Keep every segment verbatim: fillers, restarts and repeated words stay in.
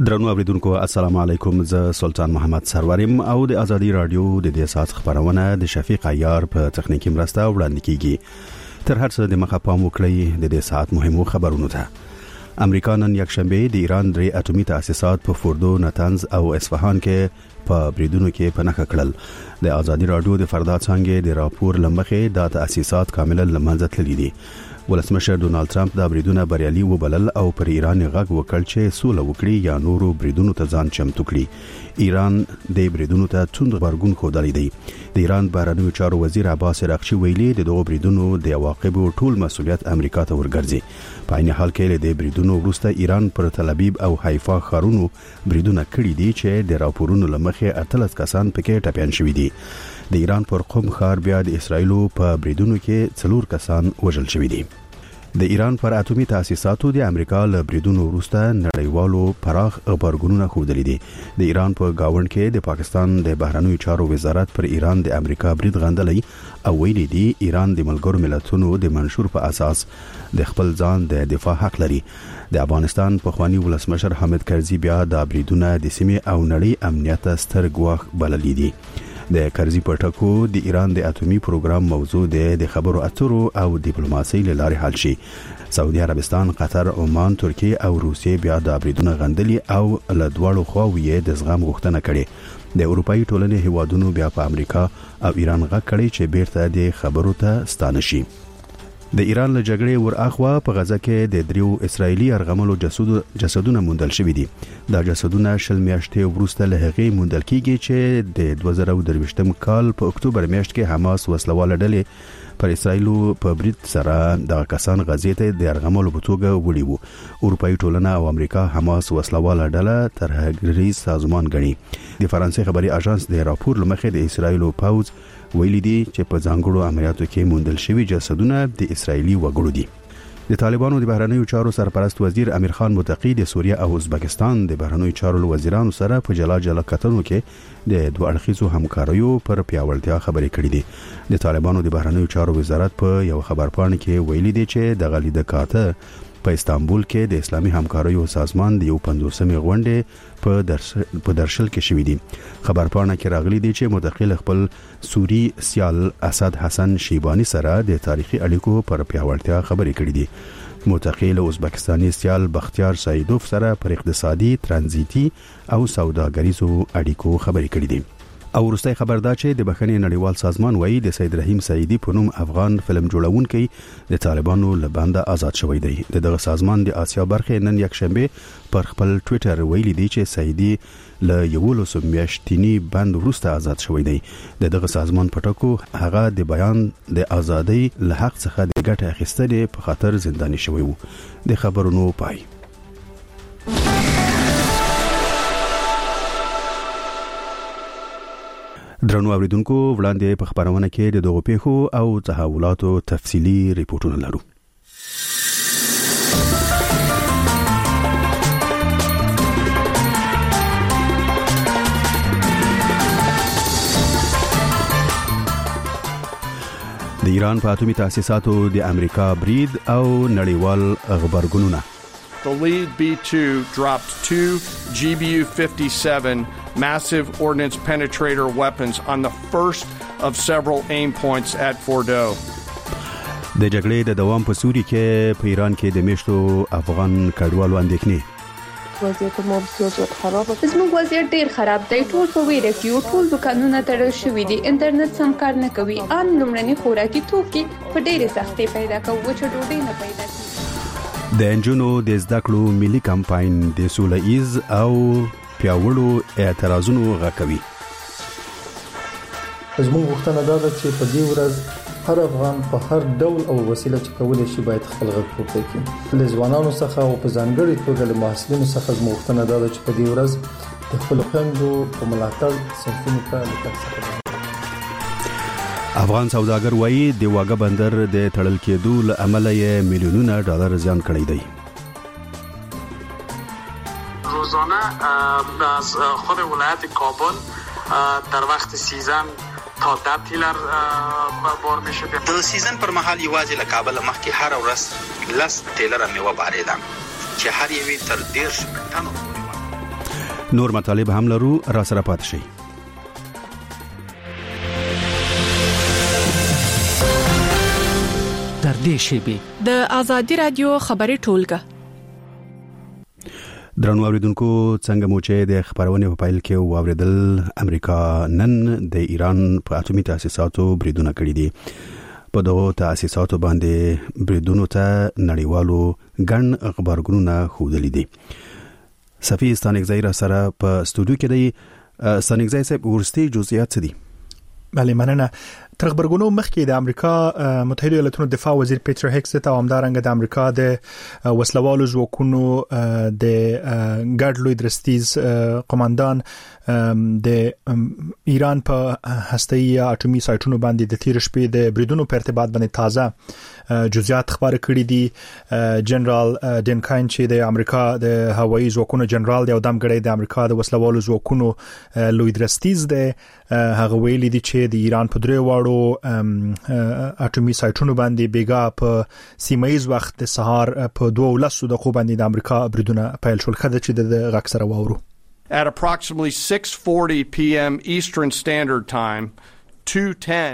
درنو اوریدونکو السلام علیکم، زه سلطان محمد سرورم او د ازادي رادیو د دې ساعت خبرونه د شفیق عیار په تخنیکی مرسته وړاندې کیږي. تر هر څه د مخه پام وکړئ د دې ساعت مهمو خبرونو ته. امریکا نن یکشنبه د ایران درې اټومي تاسیسات په فوردو، نتنز او اصفهان کې په بریدونو کې پناه کړل. د ازادي رادیو د فردا څنګه د راپور لمخې د تاسیسات کاملا لمنځه تللي دي. ولسمشر ډونالد ترامپ دا بریدونه بریالي وبلل او پر ایران غږ وکړ چې سوله وکړي یا نورو بریدونو ته ځان چمتو کړي. ایران د بریدونو ته توند غبرګون ښودلی دی. د ایران بهرنیو چارو وزیر عباس عراقچي ویلي د دغو بریدونو د عواقبو ټول مسؤلیت امریکا ته ورګرځي. په عین حال کې د بریدونو وروسته ایران پر تل ابیب او حیفا ښارونو بریدونه کړي دي چې د راپورونو لمخې اتلس کسان پکې ټپیان شوي دي. د ایران پر قم ښار بیا د اسرایلو په بریدونو کې څلور کسان وژل شوي دي. د ایران پر اټومي تاسیساتو د امریکا له بریدونو وروسته نړیوالو پراخ خبرګونونه ښودلي دي. د ایران په گاوند کې د پاکستان د بهرنیو چارو وزارت پر ایران د امریکا برید غندلی او ویلي دي ایران د ملګرو ملتونو د منشور په اساس د خپل ځان د دفاع حق لري. د افغانستان په خواني ولسمشر حامد کرزي بیا د بریدونه د سیمې او نړۍ امنیت ستر ګواښ بللی دي. د کرزي په ټکو د ایران د اټومي پروګرام موضوع د خبرو اترو او ډیپلوماسۍ لارې حل شي. سعودي عربستان، قطر، عمان، ترکیه او روسیې بیا د بریدونه غندلي او له دواړو خواوو یې د زغم غوښتنه کړې. د اروپאי ټولنې هیوادونو بیا په امریکا او ایران غږ کړی چې بیرته د خبرو ته ستانه شي. د ایران له جګړې ور اخوا په غزه کې د دریو اسرایلی ارغملو جسدونه موندل شوي دي. دا جسدونه شل میاشتې وروسته له هغې موندل کیږي چې د دوه زره درویشتم کال په اکتوبر میاشت کې حماس وسلواله ډلې پر اسرایلو په برید سره د کسان غزې ته د ارغملو په توګه وړي وو. اروپאי ټولنه او امریکا حماس وسلواله ډله ترهګریز سازمان ګڼي. د فرانسې خبري اژانس د راپور لمخې د اسرایلو پوځ ویلي دي چې په ځانګړو عملیاتو کې موندل شوي جسدونه د اسرایلی وګړو دي. د طالبانو د بهرنیو چارو سرپرست وزیر امیر خان متقی د سوریه او ازبکستان د بهرنیو چارو وزیرانو سره په جلا جلا کتنو کې د دوه اړخیزو همکاریو پر پیاوړتیا خبرې کړې دي. د طالبانو د بهرنیو چارو وزارت په یو خبرپاڼه کې ویلي دی چې د غلي د کاته په استانبول کې د اسلامي همکاریو سازمان د یو پنځوسمې غونډې په درش په درشل کې شوې دي. خبرپاڼه کې راغلي دي چې متقل خپل سوری سیال اسد حسن شیبانی سره د تاریخي اړیکو پر پیاوړتیا خبرې کړې دي. متقل ازبکستاني سیال بختیار سایدوف سره پر اقتصادي، ترانزیتي او سوداګریزو اړیکو خبرې کړې دي. او ورسته خبر دا چې د بخښنې نړیوال سازمان وایي د سید رحیم سعیدی په نوم افغان فلم جوړونکي د طالبانو له بنده آزاد شوی دی. دغه سازمان د آسیا برخې نن یکشنبه پر خپل ټوئیټر ویلي دی چې سعیدی له یولسو میاشتنی بند وروسته آزاد شوی دی. دغه سازمان په ټکو هغه د بیان د ازادۍ له حق څخه د ګټه اخیستلې په خاطر زنداني شوی وو. د خبرونو پای. درنو اوریدونکو، وړاندې په خبرونه کې د دغو پیښو او تحولاتو تفصیلی ریپورتونه لرو. د ایران په اټومي تاسیساتو د امریکا برید او نړیوال خبرګونونه. The lead B two dropped two G B U fifty-seven massive ordnance penetrator weapons on the first of several aim points at Fordo. د جګړې د دوام په سوري کې په ایران کې د میشتو افغان کډوالو اندېښنې. وضعیت مو بسیار خراب دی. زموږ وضعیت ډیر خراب دی. ټول په ویره کې ټول دکانونه تړل شوي دي. انټرنیټ سم کار نه کوي. ان لومړني خوراکي توکي په ډیره سختۍ پیدا کوي چې ډوډۍ نه پیدا کیږي. د انجونو د زده کړو ملي کمپاین د سوله‌ایز او پیاوړو اعتراضونو غاکوي. زموږ غوښتنه دا ده چې په دې ورځ هر افغان په هر ډول او وسیله چې کولای شي باید خپل غږ پورته کړي. له ځوانانو څخه او په ځانګړي توګه له محصلینو څخه زموږ غوښتنه دا ده چې په دې ورځ د خپل خويندو په ملاتړ صنفونو ته لکه افغان سوداګر وایي د واګه بندر د تړل کېدو له امله یې میلیونونه ډالر زیان کړی دی. روزانه از خود ولایت کابل در وقت سیزن تا ده تیلر بار میشه. د سیزن پر مهال یوازې له کابل مخکې هر ورځ لس تیلر میوه باریده چې هر یوې تر دیرش ټنو. نور مطالب هم لرو، را سره پات شي. در دې شیبې د آزادي رادیو خبري ټولګه. درنو اوریدونکو، څنګه مو چې د خبرونه په پایل کې واوریدل، امریکا نن د ایران په اټومي تاسیساتو بریدونه کړی دي. په دغه تاسیساتو باندې بریدونو ته نړیوالو ګڼ خبرګونونه خودلې دي. صفی ستانګزای را سره په استودیو کې دی. ستانګزای صاحب، ورستي جزئیات څه دي؟ بله مننه. تر خبرګونو مخکې د امریکا متحده ایالاتونو دفاع وزیر پیټر هیکس ته همدارنګه د امریکا د وسلوالو ځواکونو د ګارد لوی درستیز قوماندان د ایران په هسته‌ای اټومي سایټونو باندې د تیر شپې د بریدونو په ارتباط باندې تازه جزئیات خبر کړي دي. جنرال ډنکاین چې د امریکا د هوایي ځواکونو جنرال دی او دمګړی د امریکا د وسلوالو ځواکونو لوی درستیز دی، هغه ویلي دي چې د ایران په درې واړو اټومي سایټونو باندې بیګا په سیمایي وخت د سهار په دوه لسو دقیقو باندې د امریکا بریدونه پیل شول. خدای چې د غږ سره واورو. At approximately six forty p.m. Eastern Standard Time, two ten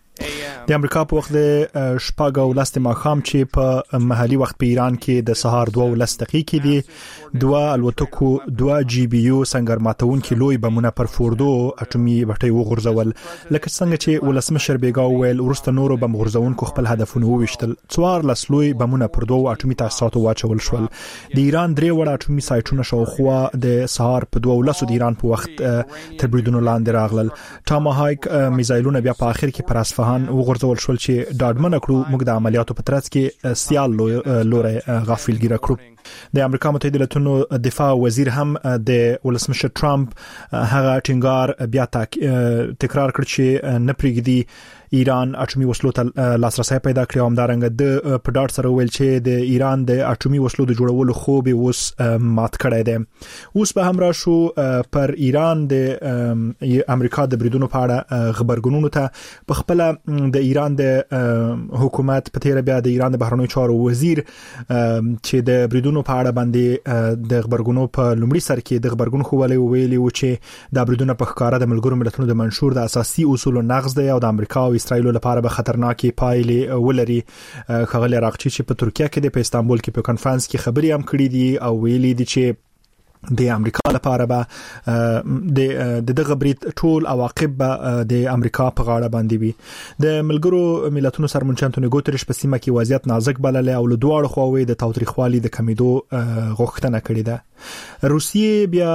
د امریکا په وخت د شپږ او لس د ماښام چې په محلي وخت په ایران کې د سهار دوه لس دقیقې دي، دوه الوتکو دوه جی بی یو سنگر ماتون کې لوی بمونه پر فوردو اټومي بټۍ وغورځول. لکه څنګه چې ولسمشر بیګا ویل، ورسته نورو بم غورځونکو خپل هدفونه وویشتل. څوار لس لوی بمونه پر دوه اټومي تاسیساتو واچول شول. د ایران درې وړ اټومي سایټونه شاوخوا د سهار په دوه لس د ایران په وخت تر بریدونو لاندې راغلل. ټاماهایک میزایلونه بیا په اخر کې پر اصفهان وغورځول شول چې ډاډمن کړو موږ د عملیاتو په ترڅ کې سیال لوري غافلګیره کړو. د امریکا متحده ایالاتونو دفاع وزیر هم د ولسمشر ټرمپ هغه ټینګار بیا تکرار کړ چې نه پریږدي ایران اټومي وسلو ته لاسرسي پیدا کړي. همدارنګه د په ډاټ سره ویل چې د ایران د اټومي وسلو د جوړولو خوب اوس مات کړی دی. اوس به هم راشو پر ایران د امریکا د بریدونو په اړه خبرګونونو ته. په خپل د ایران د حکومت په تیر بیا د ایران د بهرنیو چارو وزیر چې د بریدونو په اړه باندې د خبرګونو په لومړي سر کې د خبرګون خوالي ویلي و چې د بریدونو په ښکارا د ملګرو ملتونو د منشور د اساسي اصولو نقض دی او د امریکا او اسرائیل لپاره به خطرناکي پایلې ولري. خغل راغچی چې په ترکیه کې د په استانبول کې په کانفرنس کې خبري هم کړې دي او ویلي دي چې د امریکا لپاره به د دغه برید ټول عواقب به د امریکا په غاړه باندې وي. د ملګرو ملتونو سرمنشي انټونیو ګوتریش په سیمه کې وضعیت نازک بلل او له دواړو خواوې د تاوتریخوالي د کمیدو غوښتنه کړې ده. روسیې بیا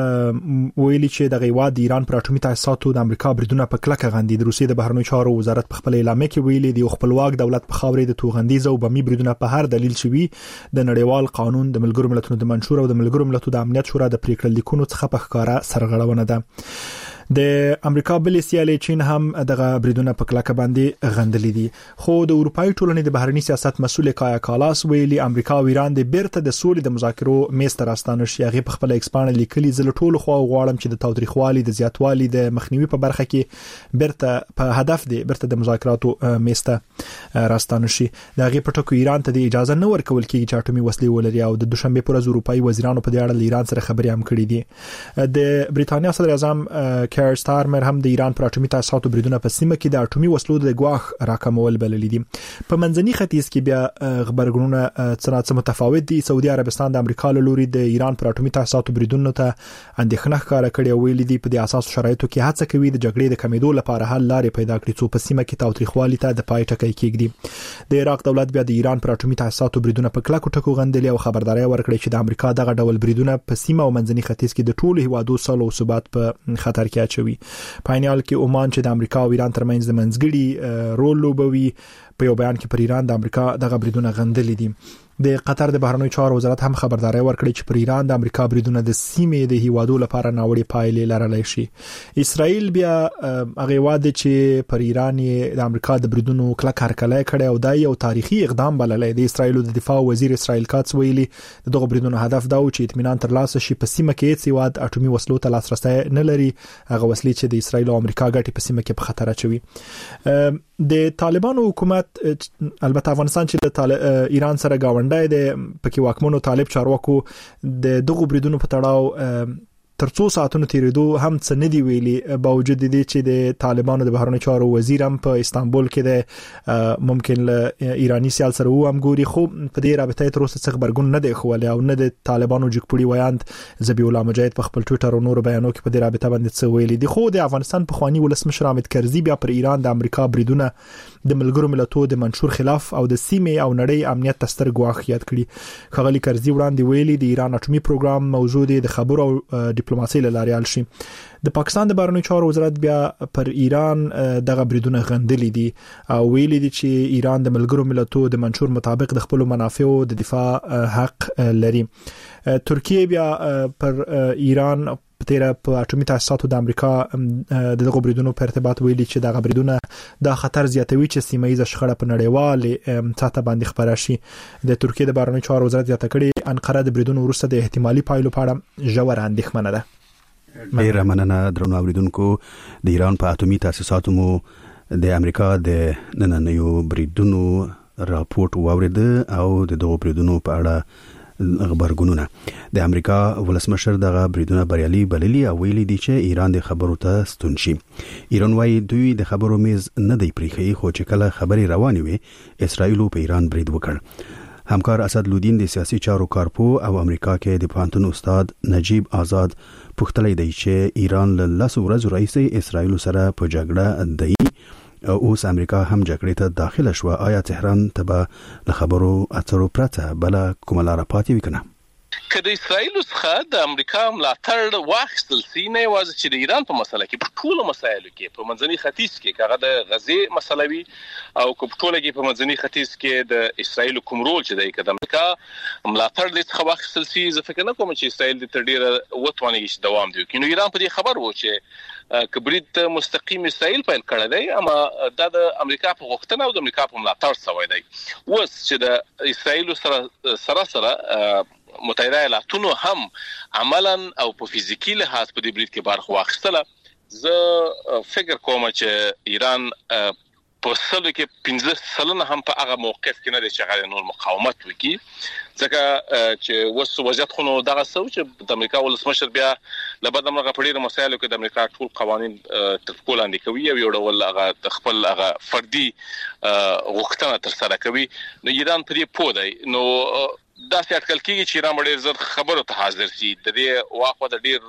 ویلي چې د غیواد د ایران پر اټومي تاسیساتو د امریکا بریدونه په کلکه غندي. د روسیې د بهرنیو چارو وزارت په خپل اعلامیه کې ویلي دی خپلواک دولت په خاورې د توغندیز او بمي بریدونه په هر دلیل شوي د نړیوال قانون د ملګرو ملتونو د منشور او د ملګرو ملتونو د امنیت شورا د پریکړه لیکونو څخه په ښکارا سرغړونه ده. د امریکا بل سیالي چین هم دغه بریدونه په کلکه باندې غندلې دي. خو د اروپאי ټولنې د بهرنی سیاست مسؤل کایا کالاس ویلي امریکا او ایران د بیرته د سولې د مذاکرو میز ته راستانه شي. هغه په خپل ایکسپان لیکلي زل ټولو خو غواړم چې د تاوتریخوالي د زیاتوالي د مخنیوي په برخه کې بیرته په هدف دی بیرته د مذاکراتو میز ته راستانه شي. د هغه په ټکو ایران ته د اجازه نه ورکول کیږي چې اټومي وسلې ولري او د دوشنبه پر ورځ اروپאי وزیرانو په دې اړه ایران سره خبرې هم کړې دي. د بریتانیا صدر اعظم کیر سټارمر هم د ایران پر اټومي تاسیساتو بریدونه په سیمه کې د اټومي وسلو د ګواښ راکمول بللې دي. په منځني ختیځ کې بیا خبرګونونه څنګه متفاوت دي. سعودي عربستان د امریکا له لوري د ایران پر اټومي تاسیساتو بریدونو ته اندېښنه ښکاره کړې او ویلي دي په دې اساس شرایطو کې هڅه کوي د جګړې د کمیدو لپاره حل لارې پیدا کړي څو په سیمه کې تاوتریخوالي ته د پای ټکی کېږدي. د عراق دولت بیا د ایران پر اټومي تاسیساتو بریدونه په کلکو ټکو غندلي او خبرداري ورکړي چې د امریکا دغه ډول بریدونه په سیمه او منځني ختیځ کې د ټولو هیوادو سولې او ثبات په خطر کې اچوي. پاینال کې عمان چې د امریکا او ایران ترمنځ د منځګړي رول لوبوي په یو بیان کې پر ایران د امریکا دغه بریدونه غندلي دي. د قطر د بهرنیو چارو وزارت هم خبرداري ورکړي چې پر ایران د امریکا بریدونه د سیمې د هیوادو لپاره ناوړي پایلې لرلی شي. اسرائیل بیا هغه واده چې پر ایران د امریکا د بریدونو کلک هرکلی کړي او دا یو تاریخي اقدام بللی. د اسرائیل د دفاع وزیر اسرائیل کاتس ویلي دغه بریدونو هدف دا و چې اطمینان ترلاسه شي په سیمه کې هیڅ هیواد اټومي وسلو ته لاسرسي نه لري. هغه وسلې چې د اسرائیل او امریکا ګټې په سیمه کې په خطر اچوي. د طالبانو حکومت البته افغانستان چې د ایران سره گاونډای دی پکې واکمنو طالب چارواکو د دغه بریدونو په تړاو ترڅو ساعتونو تیریدو هم څه نه دی ویلي، باوجود دې چې د طالبانو د بهرنیو چارو وزیر هم په استانبول کې د ممکن له ایرانی سیال سره و هم ګوري، خو په دې رابطه تر اوسه څه خبرګون نه دی خولی او نه د طالبانو جګپوړي ویاند ذبیح الله مجاهد په خپل ټوئیټر او نور بیانو کې په دې رابطه باندې څه ویلي دي. خو د افغانستان پخوانی ولسمشر حامد کرزي بیا پر ایران د امریکا بریدونه د ملګرو ملتونو د منشور خلاف او د سیمې او نړۍ امنیت تستر ګواښ یاد کړي. خغلی کرزي وړاندې ویلي د ایران اټومي پروګرام موضوع دی د خبرو او ډیپلوماسۍ له لارې حل شي. د پاکستان د بهرنیو چارو وزارت بیا پر ایران دغه بریدونه غندلي دي او ویلي دي چې ایران د ملګرو ملتونو د منشور مطابق د خپل منافعو د دفاع حق لري. ترکیه بیا پر ایران په تیر په اټومي تاسیساتو د امریکا د دغه بریدونو په ارتباط ویلي چې دغه بریدونه د خطر زیاتوي چې سیمه ییزه شخړه په نړیوال سطح باندې خبره شي. د ترکیه د بهرنیو چارو وزارت زیاته کړي انقره د بریدونو وروسته د احتمالي پایلو په اړه ژوره اندېښمنه ده. ډیره مننه درنو اوریدونکو. د ایران په اټومي تاسیساتو مو د امریکا د نننیو بریدونو راپورټ واورید او د دغه بریدونو په اړه خبرګونونه. د امریکا ولسمشر دغه بریدونه بریالي بللي او ویلي دي چې ایران د خبرو ته ستون شي. ایران وايي دوی د خبرو میز نه دی پریخي، خو چې کله خبري روانې وي اسرائیل په ایران برید وکړ. همکار اسدالدین د سیاسي چارو کارپو او امریکا کې د پانتون استاد نجیب آزاد پوښتلی دی چې ایران له لس ورځو راهیسې اسرائیل سره په جګړه دی او اوس امریکا هم جګړې ته داخله شو. آیا تهران ته به له خبرو اترو پرته بل کومه لاره پاتې وي کنه؟ که د اسرائیل څخه د امریکا ملاتړ واخیستل سي، نه یوازې چې د ایران په مسله کې، په ټولو مسایلو کې، په منځني ختیځ کې هغه د غزې مسله وي او په ټوله کې په منځني ختیځ کې د اسرائیل کوم رول چې دی، که د امریکا ملاتړ د څخه واخیستل سي، زه فکر نه کوم چې اسرائیل د تر ډیره وتوانیږي چې دوام دی وکړي. نو ایران په دې خبر و چې کبرید مستقیم اسرائیل پیل کړی دی، اما دا د امریکا په غوښتنه او د امریکا په ملاتړ شوی دی. اوس چې د اسرائیل سره سره سره متحده ایالاتونو هم عملاً او په فزیکی لحاظ په دې برید کې برخه واخیستله، زه فکر کوم چې ایران په سلو کې پنځه سلنه هم په هغه موقف کې نه دی چې هغه نور مقاومت وکړي، ځکه چې اوس وضعیت خو نو دغه څه چې د امریکا ولسمشر بیا له بده مرغه په ډېرو مسایلو کې د امریکا ټول قوانین تر پښو لاندې کوي او یو ډول هغه د خپل هغه فردي غوښتنه ترسره کوي. نو ایران په دې پوه دی. نو دا څه اټکل کیږي چې ایران ډېر زر خبرو ته حاضر شي. د دې واخو د ډېر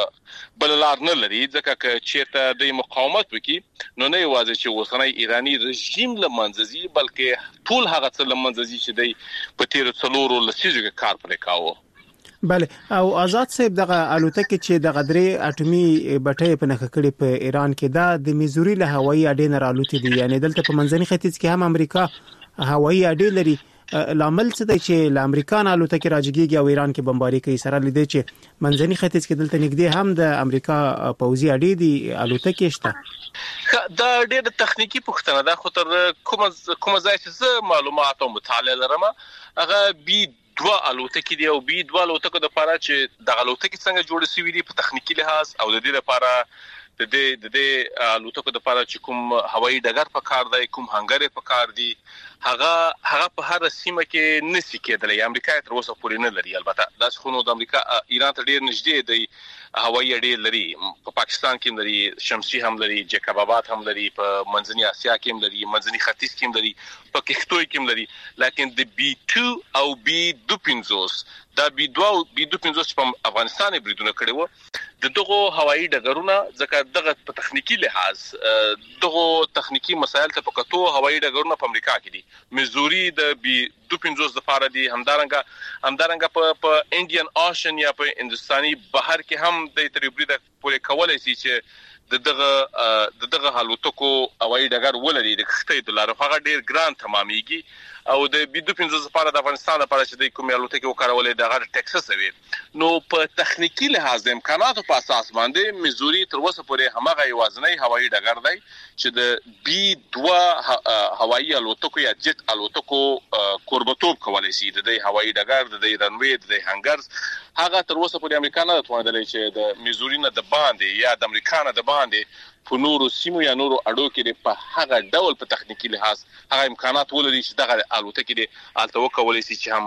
بل لار نه لري، ځکه چې چیرته د مقاومت وکړي نو نه یوازې چې اوسنی ایرانی رژیم له منځزي، بلکې ټول هغه څه له منځزي چې دی په تیر څلورو لسیزو کې کار پرې کاوه. بله، او آزاد صاحب دغه الوتکه چې د غدرې اټومي بټۍ په نخښه کړې په ایران کې، دا د میزوري له هوایي اډې نه رالوتې دي، یعنی دلته په منځني ختیځ کې هم امریکا هوایي اډې لري. لامل څه دی چې له امریکا نه الوتکې راځيږي او ایران کې بمباري کوي، سره لیدي چې منځني ختیځ کې دلته نږدې هم د امریکا پوځي اډې دي، الوتکې شته. دا ډېر تخنیکی پوښتنه ده، خو تر کومه کومه ځای چې زه معلومات او مطالعه لرم هغه بي دوه الوتکې دي او بي دوه الوتکو د لپاره چې د الوتکې څنګه جوړ شوې دي په تخنیکی لحاظ او د دې لپاره د دې د دې الوتکو د لپاره چې کوم هوایي ډګر په کار دی، کوم هنګر په کار دی، هغه هغه په هر سیمه کې نسی کېدلی. امریکا تر اوسه پورې نه لري. البته دا څخه د امریکا ایران ته ډیر نږدې دی، هوایي اډې لري، په پاکستان کې لري، شمسي هم لري، جیکب آباد هم لري، په منځني اسیا کې هم لري، منځني ختیځ کې هم لري، په کښتوی کې هم لري. لیکن د بي دوه او بي دوه پنځوس دا بي دوه او بي دوه پنځوس په افغانستان بریدونه کړي وو، د دغه هوایي ډګرونه ځکه دغه په تخنیکی لحاظ دغه تخنیکی مسایل ته پکتو هوایي ډګرونه په امریکا کې دي، میزوري د بي دوه پنځوس لپاره دي، همدارنګه همدارنګه په په انډین اوشن یا په هندستاني بحر کې هم د تربرید پورې کولای شي چې د دغه د دغه الوتکو هوایي ډګر ولري. د کښتۍ د لارو هغه ډیر ګران تمامېږي او د بي دوه پنځوس لپاره د افغانستان لپاره چې د کوم الوتکې وکړولې د غیر ټکساس وي. نو په تخنیکی لحاظ د امکاناتو په اساس باندې میزوري تر اوسه پورې همغه یوازنی هوایي ډګر دی چې د بي دوه هوایي الوتکو یا جټ الوتکو کوربتوب کولای شي. د دې هوایي ډګر د دې رنوي د هنګرز هغه تر اوسه پورې امریکا نه توانیدلی چې د میزوري نه د باندې یا د امریکا نه د باندې په نورو سیمو یا نورو اډو کې په هغه ډول په تخنیکی لحاظ هغه امکانات ولري چې دغه الوتکې د الته وکولای شي چې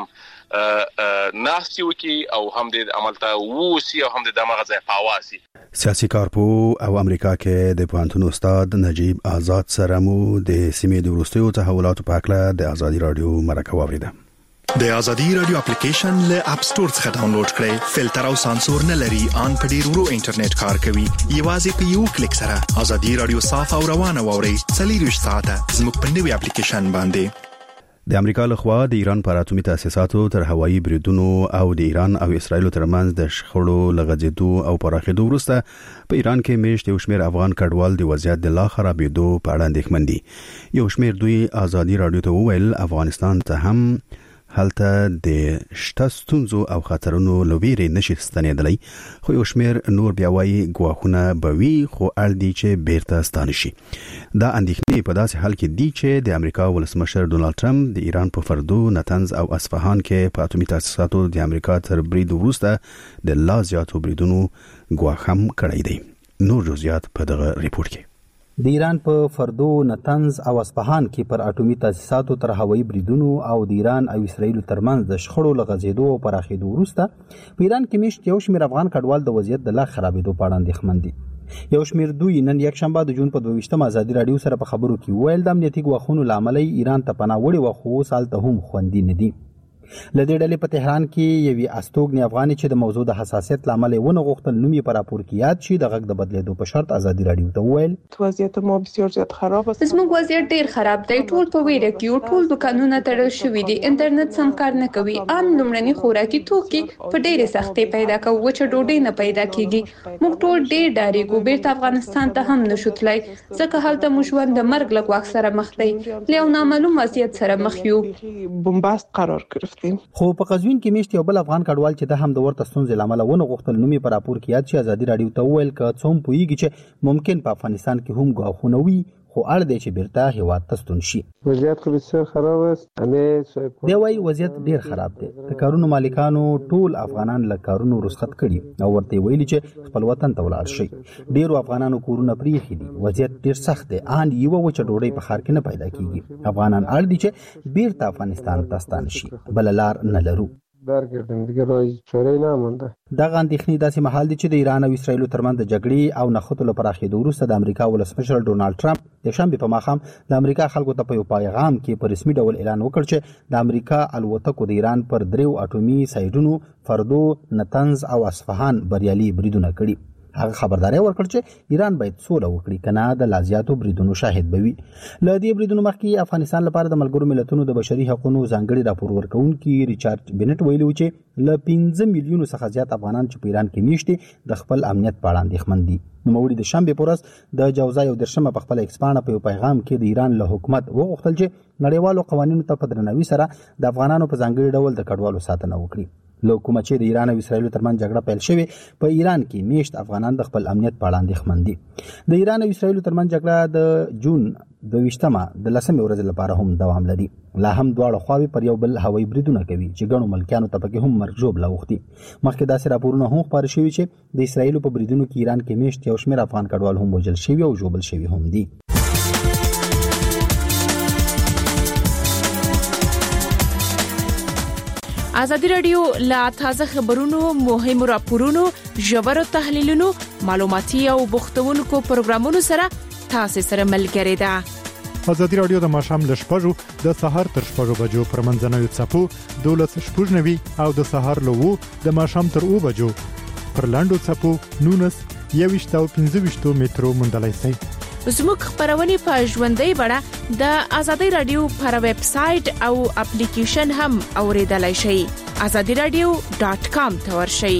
هم ناستي وکي او هم د عملته ووسی او هم د دماغ ځای پاواسي. سیاسي کارپو او امریکا کې د پوهنتون استاد نجیب آزاد سره مو د سیمې د وروستیو تحولاتو په اړه د آزادي رادیو مرکه واوریده. د آزادي رادیو اپلیکیشن له اپ سٹور څخه ډاونلوډ کړئ. فلټر او سانسور نه لري، ان په ډیر ورو انټرنیټ کار کوي. یوازې په یو کلیک سره آزادي رادیو صاف او روانه واورئ. څلور ساعته زموږ په نوې اپلیکیشن باندې. د امریکا لخوا د ایران پر اتومي تاسیساتو تر هوایي بریدونو او د ایران او اسرایل ترمنځ د شخړو لغځېدو او پراخېدو وروسته په ایران کې میشت یو شمېر افغان کډوال د وضعیت د لا خرابېدو په اړه اندېښمن دي. یو شمېر دوی آزادي رادیو ته وویل افغانستان ته هم هلته د شته ستونزو او خطرونو لویری نشي ستنېدلی، خو یو شمېر نور بیا وایي ګواښونه به وي خو اړ دي چې بیرته ستانه شي. دا اندېښنې په داسې حال کې دي چې د امریکا ولسمشر ډونالد ټرمپ د ایران په فردو، نتنز او اصفهان کې په اتومي تاسیساتو د امریکا تر برید وروسته د لا زیاتو بریدونو ګواښ هم کړی دی. نور جزئیات په دغه ریپورت کې. د ایران په فردو، نتنز او اصفهان کې پر اټومي تاسیساتو تر هوایي بریدونو او د ایران او اسرایل ترمنځ د شخړو لغځېدو او پراخېدو وروسته په ایران کې میشت یو شمېر افغان کډوال د وضعیت د لا خرابېدو په اړه اندېښمن دي. یو شمېر دوی نن یک شنبه د جون په دوه آزادي رادیو سره په خبرو کې وویل د امنیتي ګواښونو له امله ایران ته پناه وړي و خو اوس هلته هم خوندي نه دي. لدې ډلې په تهران کې یوې استوګنې افغاني چې د موضوع د حساسیت لامل ونه غوښتل نوم یې پر راپور کې یاد شي د غږ د بدلیدو په شرط آزادي رادیو ته وویل وضعیت ما بسیار زیات خراب است. زموږ وضعیت ډیر خراب دی. ټول په ویره کې ټول دکانونه تړل شوي دي. انټرنیټ سم کار نه کوي. ان لومړني خوراکي توکي په ډېرې سختۍ پیدا کوي چې ډوډۍ نه پیدا کیږي. موږ ټول ډېر ډارېږو. بیرته افغانستان ته هم نشو تللی ځکه هلته مو ژوند د مرګ له ګواښ سره مخ دی. له یو نامعلوم وضعیت سره مخ یو. بنبست قرار گرفتیم. خو په قزوین کې میشت یو بل افغان کډوال چې د هم د ورته ستونزې لامل ونه غوښتل نوم یې په راپور کې یاد شي آزادي رادیو ته وویل که څه هم پوهیږي چې ممکن په افغانستان کې هم ګواښونه وي خو اړ دی چې بیرته هیواد ته ستون شي. وضعیت خو بسیار خراب است. دی وايي وضعیت ډیر خراب دی. د کارونو مالکانو ټول افغانان له کارونو رخصت کړي او ورته ویلي چې خپل وطن ته ولاړ شي. ډیرو افغانانو کورونه پریښي دي. وضعیت ډیر سخت دی. ان یو وچه ډوډۍ په ښار کې نه پیدا کیږي. افغانان اړ دي چې بیرته افغانستان ته ستانه شي. بل لار نه لرو. برگردیم دیگه راه چاره‌ای نمونده. دغه اندېښنې داسې مهال دي چې د ایران او اسرایل ترمنځ د جګړې او نښتو له پراخېدو وروسته د امریکا ولسمشر ډونالد ټرمپ د شنبې په ماښام د امریکا خلکو ته په یو پیغام کې په رسمي ډول اعلان وکړ چې د امریکا الوتکو د ایران پر دریو اټومي سایډونو فردو، نتنز او اصفهان بریالي بریدونه کړي. هغه خبرداري ورکړ چې ایران باید سوله وکړي کنه د لازیاتو بریدونو شاهد بوي. ل دې بریدونو مخکې افغانستان لپاره د ملګرو ملتونو د بشري حقوقو ځانګړي راپور ورکونکي ریچارډ بنټ ویلي و چې ل پنځه میلیونو څخه زیات افغانان چې په ایران کې میشتي د خپل امنیت په اړه اندېښمن دي. نوموړي د شنبې په ورځ د جوزا یو درشمه په خپل ایکسپانه په پیغام کې د ایران له حکومت وغوښتل چې نړیوالو قوانینو ته په درناوي سره د افغانانو په ځانګړي ډول د کډوالو ساتنه وکړي. له کومه چې د ایران او اسرایل ترمنځ جګړه پیل شوې په ایران کې میشت افغانان د خپل امنیت په اړه اندېښمن دي. د ایران او اسرایل ترمنځ جګړه د جون دوه د لسمې ورځې لپاره هم دوام لري. لا هم دواړه خواوې پر یو بل هوایي بریدونه کوي چې ګڼو ملکیانو ته پکې هم مرګ ژوبله اوښتي. مخکې داسې راپورونه هم خپاره شوي چې د اسرایل په بریدونو کې ایران کې میشت یو شمېر افغان کډوال هم وژل شوي او ژوبل شوي هم دي. آزادی رادیو لا تازه خبرونو، مهمو راپورونو، ژورو تحلیلونو، معلوماتي او بوختونکو پروګرامونو سره تاسو سره ملګری ده. آزادی رادیو د ماښام له شپږو د سهار تر شپږو بجو پر منځنوي څپو دولس شپږ نوي او د سهار له وو د ماښام تر اوو بجو پر لاندو څپو نونس یويشت او پنځه ویشت میټرو موندلای شئ. زموږ خبرونه په ژوندۍ بڼه د آزادی رادیو پر ویب سټ او اپلیکیشن هم اوریدلای شئ. آزادی رادیو ډاٹ کام ته ورشئ.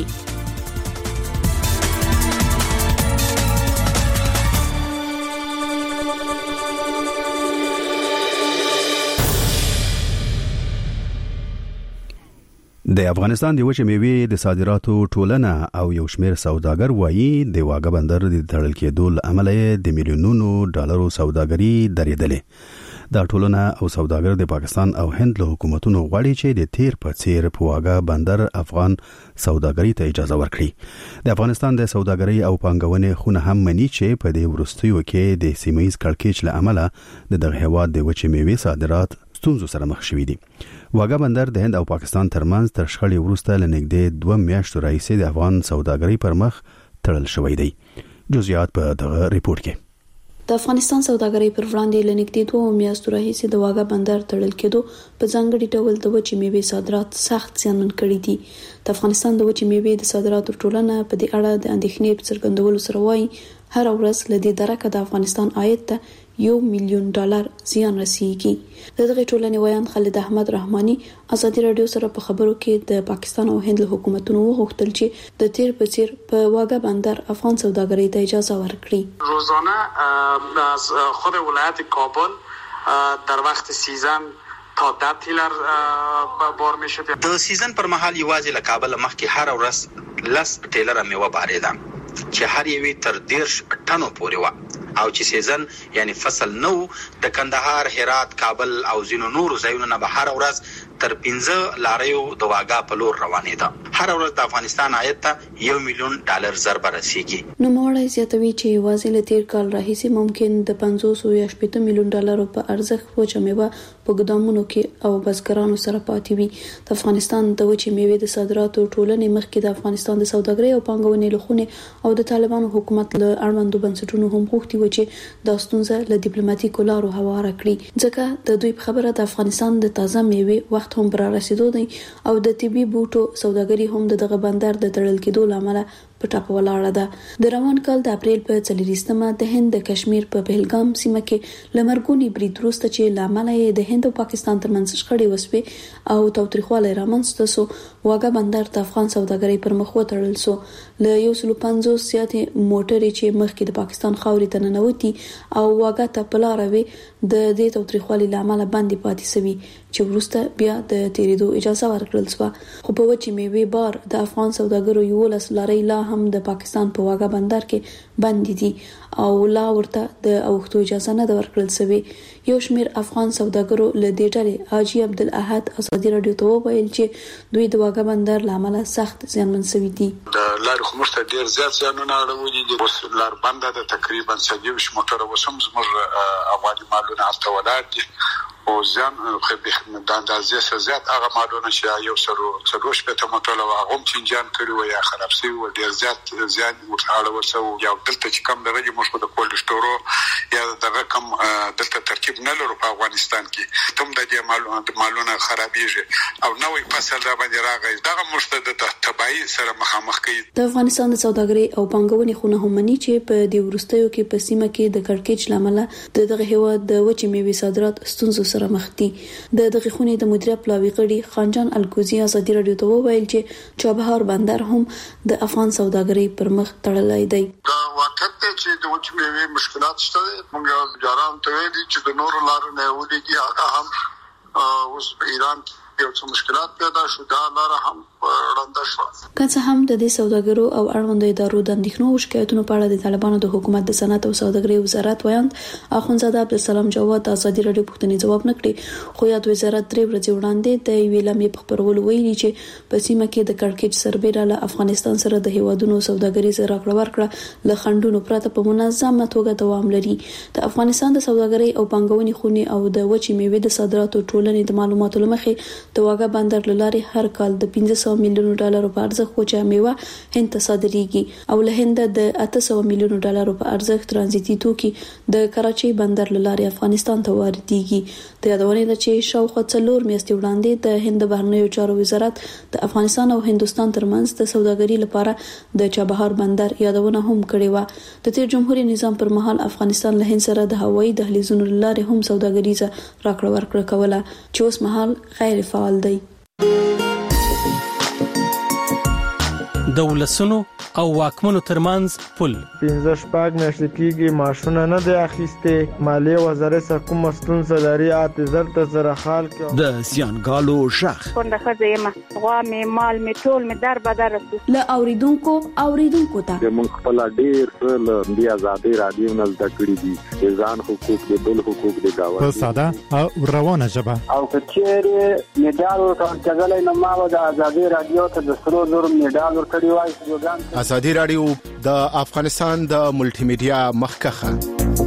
د افغانستان د وچې میوې د صادراتو ټولنه او یو شمېر سوداګر وایي د واګه بندر د تړل کېدو له امله د میلیونونو ډالرو سوداګري درېدلې. د ټولنه او سوداګر د پاکستان او هند له حکومتونو غواړي چې د تیر په څیر په واګه بندر افغان سوداګري ته اجازه ورکړي. د افغانستان د سوداګري او پانګونې خونه هم مني چې په دې ورستیو کې د سیمایي کړکېچ له امله د دغه هواد د وچې میوې صادرات ستونزو سره مخ شوي دي. واګه بندر د هند او پاکستان ترمنځ تر شخړې وروسته لنګدې دوه میاشتو راهیسې د افغان سوداګرۍ پر مخ تړل شوی دی. جزئیات په دغه ریپورت کې. د افغانستان سوداګرۍ پر وړاندې لنګدې دوه میاشتو راهیسې د واګه بندر تړل کېدو په ځانګړي ډول د وچې میوې صادرات سخت زیانمن کړي دي. د افغانستان د وچې میوې د صادراتو ټولنه په دې اړه د اندېښنې په څرګندولو سره وایي هر ورځ له دې درکه د افغانستان عاید ته یو میلیون ډالر زیان رسیږي. د دغه ټولنې ویان خالد احمد رحماني ازادي رادیو سره په خبرو کې د پاکستان او هند له حکومتونو وغوښتل چې د تیر په څیر په واګه بندر افغان سوداګرۍ ته اجازه ورکړي. روزانه از خود ولایت کابل در وقت سیزن تا ده تیلر بار میشه. د سیزن پر مهال یوازې له کابل مخکې هر ورځ لس ټیلر میوه باریده چې هر یوې تر دیرش ټنو پورې و او چې سیزن یعنی فصل نو د کندهار، هرات، کابل او ځینو نورو ځایونو نه به هر ورځ تر پنځه لاریو د واګه په لور روانېده. هر ورځ د افغانستان عاید ته یو میلیون ډالر ضربه رسیږي. نو موړی زیاتوي چې یوازې له تیر کال راهیسې ممکن د پنځوس یا شپږ میلیون ډالرو په ارزښت وچه میوه په ګدامونو کې او بزګرانو سره پاتې وي. د افغانستان د وچې میوې د صادراتو ټولنې مخکې د افغانستان د سوداګرۍ او پانګونې لخوا او د طالبانو حکومت له اړوندو بنسټونو هم غوښتي و چې د ستونزه له ډیپلوماټیکو لارو هواره کړي، ځکه د دوی په خبره د افغانستان د تازه میوې وخت هم پر رسیدو دی او د طبي بوټو سوداګري هم د دغه بندر د تړل کېدو لامل په ټاپ ولاړه ده. د روان کال د اپریل په څلوریزمه د هند د کشمیر په پهلګام سیمه کې لمرګونی برید وروسته چې لامل یې د هند او پاکستان ترمنځ شخړې وسوې او تاوتریخوالی رامنځته سو، واګه بندر د افغان سوداګرۍ پر مخ وتړل سو. له یو سل پنځوس زیاتې موټرې چې مخکې د پاکستان خاورې ته ننوتي او واګه ته په لاره وي د دې تاوتریخوالي لامل باندې پاتې سوي چې وروسته بیا د تیریدو اجازه ورکړل شو. خو په وچې میوې بار د افغان سوداګرو یو لس لارۍ لا هم د پاکستان په واګه بندر کې بندي دي او لا ورته د اوختو اجازه نه ده ورکړل شوی. یو شمیر افغان سوداګرو له دې ډلې حاجی عبدالاحد ازادي رادیو ته وویل چې دوی د واګه بندر لامل سخت زیانمن شوي دي. د لارې خمرته ډیر زیات زیانونه اړولي دي. اوس لار بنده ده، تقریبا سګیوش موټر وسم زموږ افغاني مالونه هلته ولاړ دي او زیان خو د اندازې زیات هغه مالونه چې یو سر څلور شپېته موټر او هغه هم چینجان کړي و یا خراب شوي و، ډیر زیات زیان ورته وسو. یا دلته چې کم درجه موږ د کولډ سټورو یا د رقم دلته ترکیب نه لرو په افغانستان کې، تم د دې مالونه د مالونه خرابېږي او نوې فصل را باندې راغی. دغه مشته د تبعی سره مخامخ کوي. د افغانستان د سوداګرۍ او پانګونې خونه هم مني چې په دې وروستیو کې په سیمه کې د کړکېچ لامل د دغه هیواد د وچې میوې صادرات ستونزو سره مخ دي. د دغه خونې د مدیریت پلاوي غړي خانجان الکوزي ازادي رادیو ته وویل چې چابهار بندر هم د افغان سوداګرۍ پر مخ تړلی دی. دا واقعیت دی چې د وچې میوې مشکلات شته. موږ جاران ته ویلي چې د نورو لارو نه ولېږي، هغه هم اوس په ایران کې یو څه مشکلات پیدا شو، دا لاره هم ړنده شوه. که څه هم د دې سوداګرو او اړوندو ادارو د اندېښنو او شکایتونو په اړه د طالبانو د حکومت د صنعت او سوداګرۍ وزارت ویاند اخوندزاده عبدالسلام جواد د ازادي رادیو پوښتنې ځواب نه کړي، خو یاد وزارت درې ورځې وړاندې د یوې لمحې په خپرولو ویلي چې په سیمه کې د کړکېچ سربېره له افغانستان سره د هیوادونو سوداګریزه راکړه ورکړه له خنډونو پرته په منظمه توګه دوام لري. د افغانستان د سوداګرۍ او پانګونې خونې او د وچې میوې د صادراتو ټولنې د معلوماتو له مخې د واګه بندر له لارې هر کال د پنځه سوه میلیونو ډالرو په ارزښت وچه میوه هند ته صادریږي او له هند د اته سوه میلیونو ډالرو په ارزښت ترانزیتي توکي د کراچۍ بندر له لارې افغانستان ته واردېږي. د یادونې ده چې شاوخوا څلور میاشتې وړاندې د هند بهرنیو چارو وزارت د افغانستان او هندوستان ترمنځ د سوداګرۍ لپاره د چابهار بندر یادونه هم کړې و. د تیر جمهوریت نظام پر مهال افغانستان له هند سره د هوایي دهلیزونو له لارې هم سوداګریزه راکړه ورکړه کوله چې اوس مهال غیر فعال دی. د ولسونو او واکمنو ترمنځ پل. پنځه شپږ میاشتې کېږي ماشونه نه دی اخیستې، مالیې وزارت سره کومه ستونزه لري، اته زر ته سره حال کوي. د زیانګالو شخ څنګه ښځه یم، غوا مې مال مې ټول مې در بدر رسو. له اوریدونکو اوریدونکو ته موږ خپل ډیر څه له دې آزادۍ رادیو نه زده کړي دي، ځان حقوق دي، بل حقوق دي دا په ساده او روانه ژبه. او کچېره میډال ورکړل نو ما د آزادۍ رادیو ته د سرو زر میډال ورکړی وای. آزادۍ رادیو د افغانستان د ملټي میډیا مخکخه.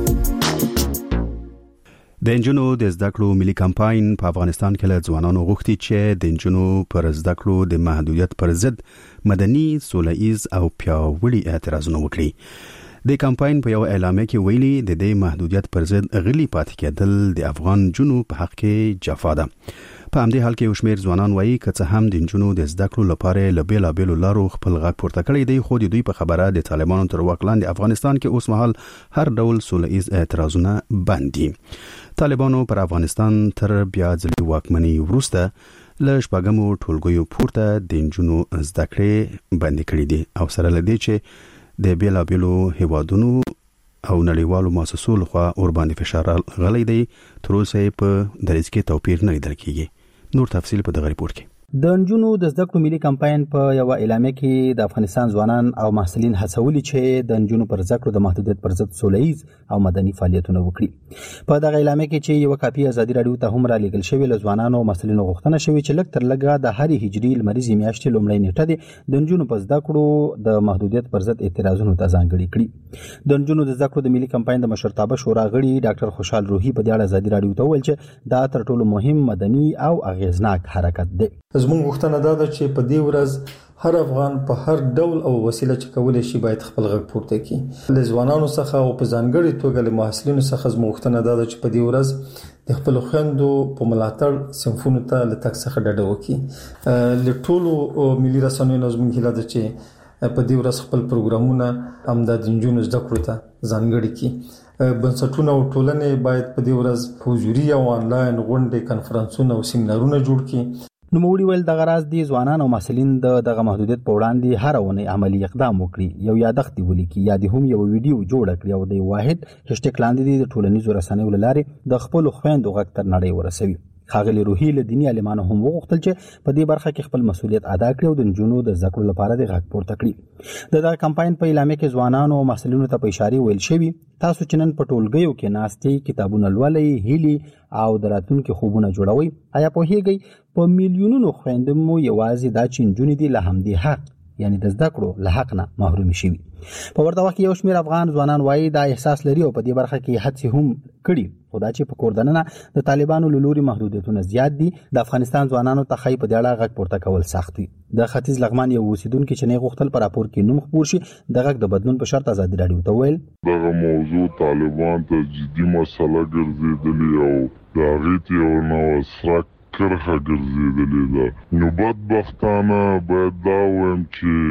د انجونو د زده کړو ملي کمپاین په افغانستان کې له ځوانانو غوښتي چې د انجونو پر زده کړو د محدودیت پر ضد مدني، سوله‌ایز او پیاوړي اعتراضونه وکړي. د کمپاین په یو اعلامیه کې ویلي د دې محدودیت پر ضد غلي پاتې کېدل د افغان جنو په حق کې جفا ده. په همدې حال کې یو شمېر ځوانان وایي که څه هم د انجونو د زده کړو لپاره له بیلابېلو لارو خپل غږ پورته کړی دی، خو د دوی په خبره د طالبانو تر واک لاندې افغانستان کې اوس مهال هر ډول سوله‌ایز اعتراضونه بند دي. طالبانو پر افغانستان تر بیا ځلې واکمنۍ وروسته له شپږمو ټولګیو پورته د انجونو زده کړې بندې کړې دي او سره له دې چې د بیلابېلو هیوادونو او نړیوالو مؤسسو لخوا اورباندې فشار غلی دی، تر اوسه په دریځ کې توپیر نه لیدل کیږي. نور تفصیل په دغه ریپورت کې. د انجونو د زده کړو ملي کمپاین په یو اعلامیه کې د افغانستان ځوانان او محصلین هڅولي چې د انجونو پر زده کړو د محدودیت پر ضد سوله‌ایز او مدني فعالیتونه وکړي. په دغه اعلامیه کې چې یو کاپي آزادي رادیو ته هم را لېږل شوی، له ځوانانو او محصلینو غوښتنه شوې چې لږ تر لږه د هرې هجري لمریزې میاشتې لومړۍ نیټه د انجونو په زده کړو د محدودیت پر ضد اعتراضونو ته ځانګړې کړي. د انجونو د زده کړو د ملي کمپاین د مشرتابه شورا غړي ډاکټر خوشحال روحي په دې اړه آزادي رادیو ته وویل چې دا تر ټولو مهم مدني او اغیزناک حرکت دی. زموږ غوښتنه دا ده چې په دې ورځ هر افغان په هر ډول او وسیله چې کولای شي باید خپل غږ پورته کړي. له ځوانانو څخه او په ځانګړي توګه له محصلینو څخه زموږ غوښتنه دا ده چې په دې ورځ د خپل خويندو په ملاتړ صنفونو ته له تک څخه ډډه وکړي. له ټولو ملي رسنیو زموږ هیله ده چې په دې ورځ خپل پروګرامونه هم د انجونو زده کړو ته ځانګړي کړي. بنسټونه او ټولنې باید په دې ورځ حضوري او انلاین غونډې، کنفرانسونه او سیمینارونه جوړ کړي. نو موږ ویل د غراض دي ځوانان او محصلین د دغه محدودیت په وړاندې هر ونه عملی اقدام وکړي، یو یادښت دی ولیکي یا د هم یو ویډیو جوړ کړي او د واحد هشټګ لاندې د ټولنیزو رسنیو لارې د خپل خويندو غږ تر نړۍ ورسوي. خاغلی روحي له دینی عالمانو هم وغوښتل چې په دې برخه کې خپل مسؤلیت ادا کړي او د نجونو د زده کړو لپاره د غږ پورته کړي. د دغه کمپاین په اعلامیه کې ځوانانو او محصلینو ته په اشاره ویل شوی تاسو چې نن په ټولګیو کې ناستئ، کتابونه لولئ، هیلي او د راتلونکي خوبونه جوړوي، آیا پوهیږئ په میلیونونو خويندې مو یوازې دا چې نجونې دي له همدې حق یعنی د زده کړو له حق نه محروم شي. په ورته وخت کې یو شمېر افغان ځوانان وایي دا احساس لري او په دې برخه کې هڅې هم کړي، خو دا چې په کوردننه د طالبانو له لوري محدودیتونه زیات دي، د افغانستان ځوانانو ته خی په دې اړه غږ پورته کول سخت وي. د ختیځ لغمان یو اوسیدونکو چې نه غوښتل پر راپور کې نوم خپور شي، د غږ د بدلون په شرط آزادي رادیو ته ویل دغه موضوع طالبان ته جدي مسله ګرځېدلې او د هغې ته یو نوی سرک کرخه ګرځېدلې ده. نو بدبختانه باید دا وایم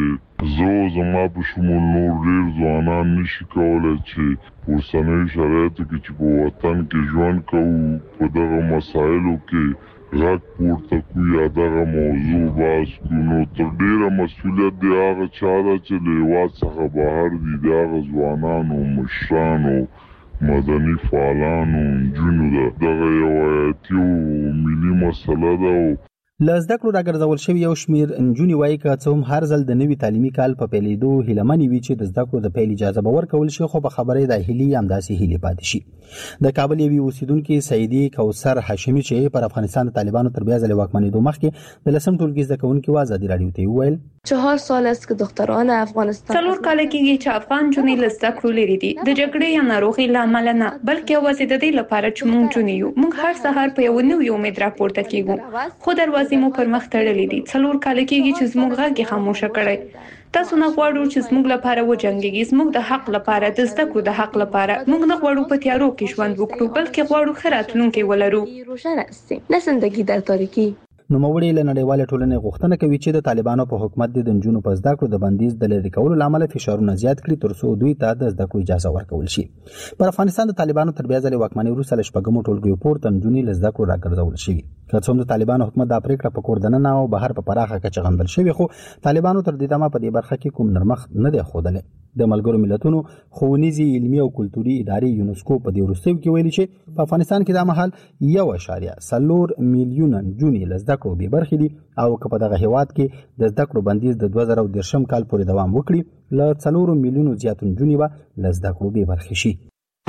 چې زه زما په شمول نور ډېر ځوانان نشي کولی چې په اوسنیو شرایطو کې چې په وطن کې ژوند کوو په دغه مسایلو کې غږ پورته کړو یا دغه موضوع بحث کړو. نو تر ډېره مسؤلیت د هغه چا ده چې له هېواد څخه بهر دي، د هغه ځوانانو، مشرانو، مدني فعالانو، نجونو ده. دغه یو حیاتي او ملي مسله ده. له زده کړو راګرځول شوي یو شمېر نجونې وایي که څه هم هر ځل د نوي تعلیمي کال په پیلېدو هیلهمنې وي چې د زده کړو د پیل اجازه به ورکول شي، خو په خبره د هیلې همداسې هیلې پاتې شي. د کابل یوې اوسیدونکې سعیدي کوثر هاشمي چې پر افغانستان د طالبانو تر بیا ځلې واکمنېدو مخکې د لسم ټولګي زده کوونکي و آزادي رادیو ته وویل چهار سال است که دختران افغانستان څلور کاله کېږي چې افغان جونې له زده کړو لرې دي، د جګړې یا ناروغۍ له امله نه، بلکې یوازې د دې لپاره چې موږ جونې یو. موږ هر سهار په یو نوي امید راپورته کېږو، خو دروازې مو پر مخ تړلې دي. څلور کاله کېږي چې زموږ غږ یې خاموشه کړی. تاسو نه غواړو چې زموږ لپاره وجنګېږي، زموږ د حق لپاره، د زده کړو د حق لپاره. موږ نه غواړو په تیارو کې ژوند وکړو، بلکې غواړو ښه راتلونکی ولرو. روشن هستیم، نه زندگی در تاریکی. نوموړي له نړیوالې ټولنې غوښتنه کوي چې د طالبانو په حکومت د نجونو په زده کړو د بندیز د لرې کولو لامل فشارونه زیات کړي ترڅو دوی ته د زده کړو اجازه ورکول شي. پر افغانستان د طالبانو تر بیا ځلې واکمنۍ وروسته له شپږمو ټولګیو پورته نجونې له زده کړو راګرځول شوي. که څوم د طالبانو حکومت د پریکړه په کور دننه او بهر په پراخه کچه غندل شوی، خو طالبانو تر دې دمه په دې برخه کې کوم نرمخ نه دی ښودلی. د ملګرو ملتونو ښوونیزې، علمي او کلتوري ادارې یونسکو په دې وروستیو کې ویلي چې په افغانستان کې دا مهال یو اشاریه څلور میلیونه نجونې له زده کړو بې برخې دي او که په دغه هیواد کې د زده کړو بندیز د دوه زره دېرشم کال پورې دوام وکړي، له څلورو میلیونو زیاتو نجونې به له زده کړو بې برخې شي.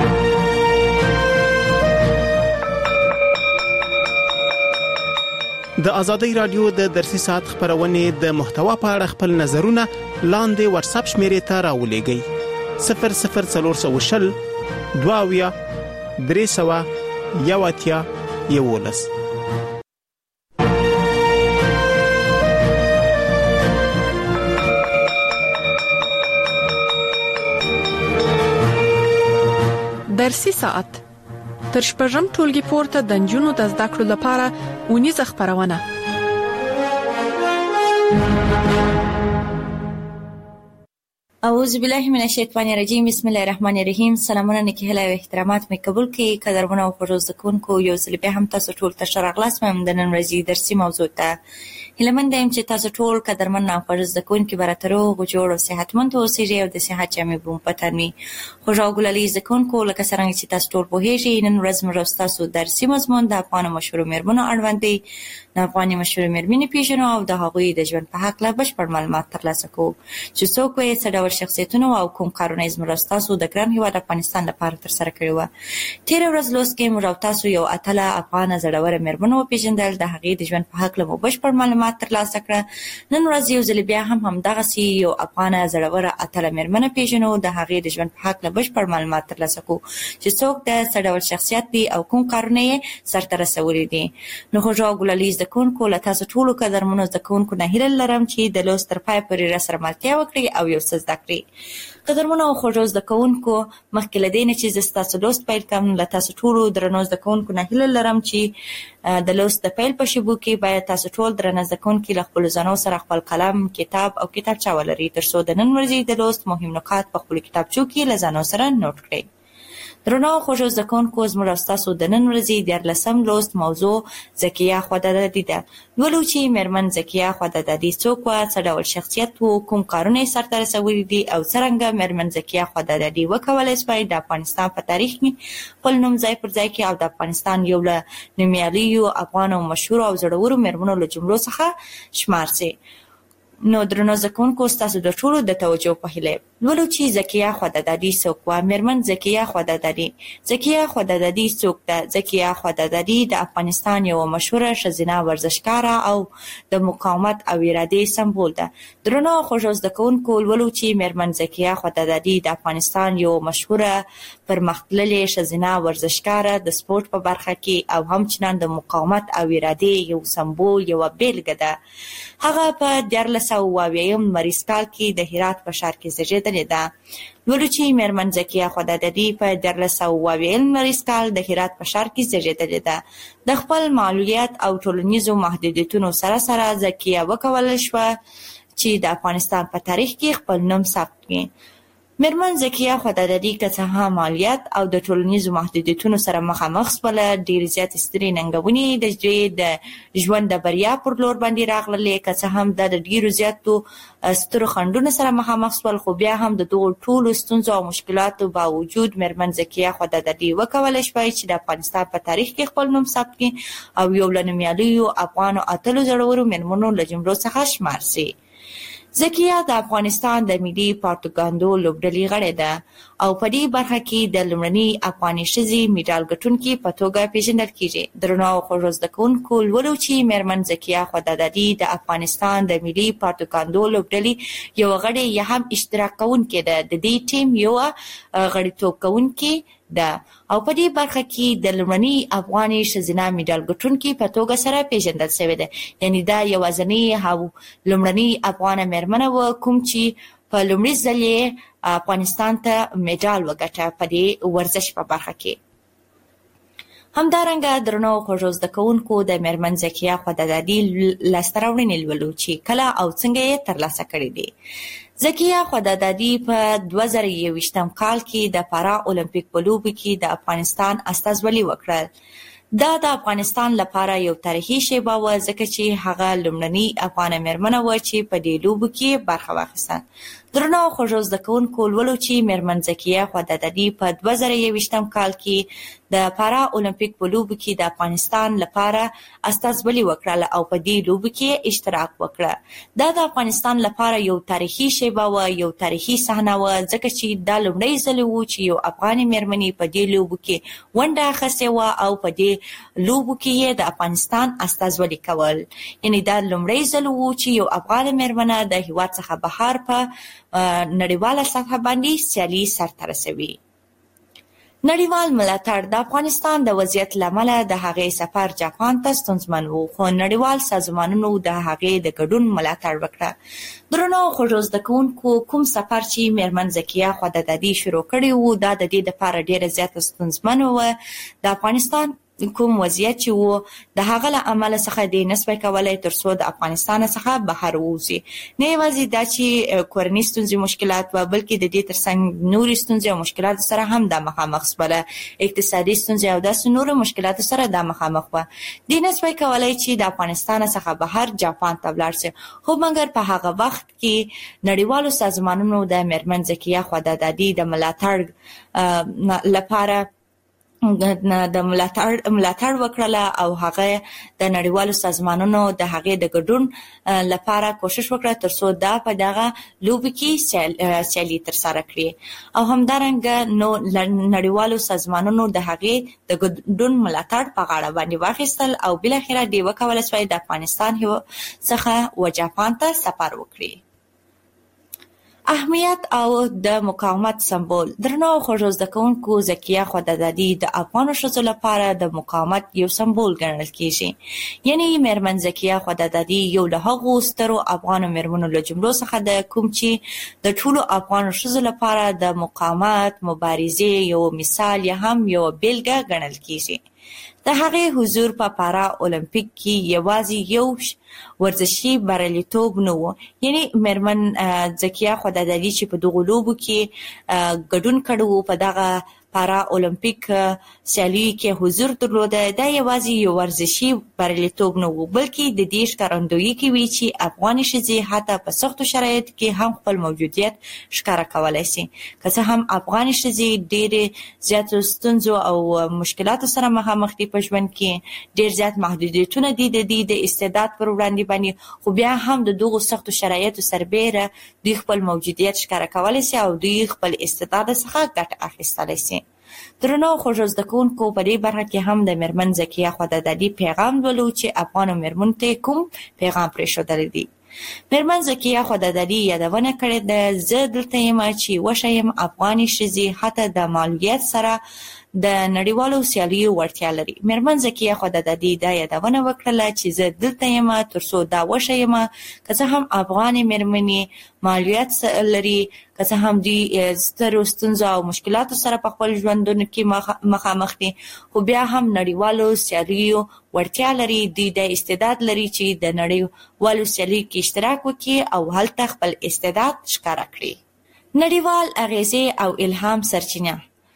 د ازادۍ رادیو د درسي ساعت خبرونه د محتوا په اړه خپل نظرونه لاندې واتس اپ شمیرې ته راولېږئ صفر صفر څلور شل دوه اویا درې سوه یو اتیا یولس. درسي ساعت تر شپږم ټولګي پورته د نجونو د زده کړو لپاره ونیزه خبرونه. اعوذ بالله من الشیطان الرجیم، بسم الله الرحمن الرحیم. سلامونه نکهله او احترامات مې قبول کړئ. قدرمنو او خوږو زده‌کوونکو، یو ځل بیا هم تاسو ټول ته ښه راغلاست. مې د نن ورځې درسي موضوع ته هیله مند یم چې تاسو ټول قدرمن او خوږ زده‌کوونکي به راته روغ جوړ او صحتمند اوسئ او د صحت جامې به مو په تن وي. خوږ او ګلالي زده‌کوونکو، لکه څرنګه چې تاسو ټول پوهیږئ، نن ورځ موږ ستاسو درسي مضمون د افغانو مشهورو میرمنو اړوند دی. د افغاني مشهورو میرمنې پیژنو او د هغوی د ژوند په هکله بشپړ معلومات ترلاسه کوو چې څوک یې څه ډول شخصیتونه او کوم کارونه یې زموږ ستاسو د ګران هېواد افغانستان لپاره ترسره کړي وو. تېره ورځ لوست کې موږ او تاسو یو اتله افغانه زړوره میرمن وپېژندل. د هغې د ژوند په هکله مو بشپړ معلومات ترلاسه کړه. نن ورځ یو ځل بیا هم همدغسې یو افغانه زړوره اتله میرمنه پیژنو. د هغې د ژوند په هکله بشپړ معلومات ترلاسه کوو چې څوک د څه ډول شخصیت دی او کوم کارونه یې سرته رسولي دي. نو خوږو او ګلالي زده‌کوونکو، له تاسو ټولو قدرمنو زده‌کوونکو نه هیله لرم چې د لوست تر پایه پورې راسره ملتیا وکړئ او یو څه زده کړئ. قدرمنو او خوږو زده‌کوونکو، مخکې له دې نه چې زه ستاسو لوست پیل کړم، له تاسو ټولو درنو زده‌کوونکو نه هیله لرم چې د لوست د پیل په شیبو کې باید تاسو ټول درنه زده‌کوونکي له خپلو ځانو سره خپل قلم، کتاب او کتابچه ولرئ، تر څو د نن ورځې د لوست مهم نکات په خپلو کتابچو کې له ځانو سره نوټ کړئ. درنو او خوږو زده‌کوونکو، زموږ او ستاسو د نن ورځې دیارلسم لوست موضوع ذکیه خوددادي ده. لولو چې میرمن ذکیه خوددادي څوک وه، څه ډول شخصیت و، کوم کارونه یې سرته رسولي دي او څرنګه میرمن ذکیه خوددادي وکولی شوای د افغانستان په تاریخ کې خپل نوم ځای پر ځای کړي او د افغانستان یو له نومیالیو افغانو مشهورو او زړورو میرمنو له جملو څخه شمار سي. نو درنو زده‌کوونکو، ستاسو د ټولو د توجه په هیله لولو چې ذکیه خوددادي څوک وه. میرمن ذکیه خوددادي ذکیه خوددادي څوک ده؟ ذکیه خوددادي د افغانستان یوه مشهوره ښځینه ورزشکاره او د مقاومت او ارادې سمبول ده. درنو او خوږو زده‌کوونکو، لولو چې میرمن ذکیه خوددادي د افغانستان یوه مشهوره پرمختللې ښځینه ورزشکاره د سپورټ په برخه کې او همچنان د مقاومت او ارادې یو سمبول، یوه بیلګه ده. هغه په دیارلس سوه اوه اویایم لمریز کال کې د هرات په ښار کې زیږېدلې ده. لولو چې میرمن ذکیه خوددادي په دیارلس سوه اوه اویایم لمریز کال د هرات په ښار کې زیږېدلې ده. د خپل معلولیت او ټولنیزو محدودیتونو سره سره ذکیه وکولی شوه چې د افغانستان په تاریخ کې خپل نوم ثبت کړي. میرمن ذکیه خوددادي که څه هم مالیات او د ټولنیزو محدودیتونو سره مخامخ شوله، ډېرې زیاتې سترې ننګونې د د ژوند د بریا پر لور باندې راغللې. که څه هم دا د ډېرو زیاتو سترو خنډونو سره مخامخ شول، خو بیا هم د دغو ټولو ستونزو او مشکلاتو باوجود میرمن ذکیه خوددادي وکولی شوای چې د افغانستان په تاریخ کې خپل نوم ثبت کړي او یو له نومیالیو افغانو اتلو زړورو میرمنو له جملو څخه شمار سي. ذکیه د افغانستان د ملي پروپاګاندا لوبډلې غړې ده او په دې برخه کې د لومړنۍ افغاني ښځې میډال ګټونکې په توګه پیژندل کیږي. درنو او خوږو زده‌کوونکو، لولو چې میرمن ذکیه خوددادي د افغانستان د ملي پروپاګاندا لوبډلې یو غړې یا هم اشتراک کوونکې ده. د دې ټیم یو غړیتوب کوونکې ده او په دې برخه کې د لومړنۍ افغاني ښځینه میډال ګټونکې په توګه سره پیژندل شوې ده. یعنې دا یوازینۍ او لومړنۍ افغانه میرمنه وه کوم چې په لومړي ځل یې افغانستان ته میډال وګټه په دې ورزش په برخه کې. همدارنګه درنو او خوږو زده‌کوونکو، د میرمن ذکیه خوددادي لاسته راوړنې لولو چې کله او څنګه یې ترلاسه کړي دي. ذکیه خوددادي په دوه زره یوویشتم کال کې د پارا اولمپیک په لوبو کې د افغانستان استازولي وکړل. دا د افغانستان لپاره یو تاریخي شیبه وه ځکه چې هغه لومړنۍ افغانه میرمنه وه چې په دې لوبو کې برخه واخیسته. درنو خوږو زده کوونکو لولو چې میرمن زکیه خوددادي په دوه زره یوویشتم کال کې د پارا اولمپیک په لوبو کې د افغانستان لپاره استازولي وکړه او په دې لوبو کې اشتراک وکړه. دا د افغانستان لپاره یو تاریخي شیبه وه، یو تاریخي صحنه وه ځکه چې دا لومړی ځل و چې یو افغاني میرمنې په دې لوبو کې ونډه اخیستې وه او په دې لوبو کې یې د افغانستان استازولي کول. یعنی دا لومړی ځل و چې یو افغان میرمنه د هیواد څخه بهر په نړیواله سطحه باندې سیالي سرته رسوي. نړیوال ملاتړ د افغانستان د وضعیت لامل د هغې سفر جاپان ته ستونزمن و، خو نړیوال سازمانونو د هغې د ګډون ملاتړ وکړه. درنو خوږو زده کوونکو، کوم سفر چې میرمن زکیه خوددادي شروع کړی و دا د دې لپاره ډیره زیاته ستونزمن و. د افغانستان کوم وضعیت چې و د هغه له امله څخه د نسبه کولای تر څو د افغانستان څخه بهر ووځي. نه یوازې دا چې کورني ستونزې مشکلات و بلکې د دې ترڅنګ نورې ستونزې او مشکلات سره هم د مخامخ شوله، اقتصادي ستونزې او داسې نورو مشکلات سره د مخامخ و. د نسبه کولای چې د افغانستان څخه بهر جاپان ته ولاړ شي، خو مګر په هغه وخت کې نړیوالو سازمانونو د میرمن زکیه خوددادي د ملاتړ لپاره د ملاتړ ملاتړ وکړله او هغه د نړیوالو سازمانونو د هغې د ګډون لپاره کوشش وکړه تر څو دا په دغه لوبو کې سیالي ترسره کړي. او همدارنګه نو نړیوالو سازمانونو د هغې د ګډون ملاتړ په غاړه باندې واخیستل او بالاخره دوی وکولی شوی د افغانستان څخه و جاپان ته سفر وکړي. اهمیت او د مقاومت سمبول. درنو خوږو زده کوونکو، زکیه خوددادي د افغانو ښځو لپاره د مقاومت یو سمبول ګڼل کیږي. یعنی میرمن زکیه خوددادي یو له هغو سترو افغانو میرمنو له جملو څخه ده کوم چې د ټولو افغانو ښځو لپاره د مقاومت مبارزې یو مثال یا هم یو بیلګه ګڼل کیږي. د هغې حضور په پارا اولمپیک کې یوازې یو ورزشي بریالیتوب نه و، یعنی میرمن زکیه خوددادي چې په دغو لوبو کې ګډون کړی و په دغه پارا اولمپیک سیالیو کې حضور درلوده، دا یوازې یو ورزشي بریالیتوب نه و بلکې د دې ښکارندویي کوي چې افغاني ښځې حتی په سختو شرایطو کې هم خپل موجودیت ښکاره کولی شي. که څه هم افغاني ښځې ډېرې زیاتو ستونزو او مشکلاتو سره مخامخ دي په ژوند کې، ډېر زیات محدودیتونه دي د دې د استعداد پر وړاندې باندې، خو بیا هم د دغو سختو شرایطو سربیره دوی خپل موجودیت ښکاره کولی شي او دوی خپل استعداد څخه ګټه اخیستلی شي. درنو خوږو زده کوونکو، په دې برخه کې هم د میرمن زکیه خوددادي پیغام لولو چې افغانو میرمنو ته کوم پیغام پرېښودلی دی. میرمن زکیه خوددادي یادونه کړې ده، زه دلته یم چې وښیم افغاني ښځې حتی د معلولیت سره د نړیوالو سیالیو وړتیا لري. میرمن زکیه خوددادي دا یادونه وکړله چې زه دلته یم تر څو دا وښیم که څه هم افغانې میرمنې معلولیت لري، که څه هم دوی سترو ستونزو او مشکلاتو سره په خپل ژوندونو کې مخامخ دي، خو بیا هم نړیوالو سیالیو وړتیا لري. دوی د استعداد لري چې د نړیوالو سیالیو کې اشتراک وکړي او هلته خپل استعداد ښکاره کړي. نړیوال اغیزې او الهام سرچینه.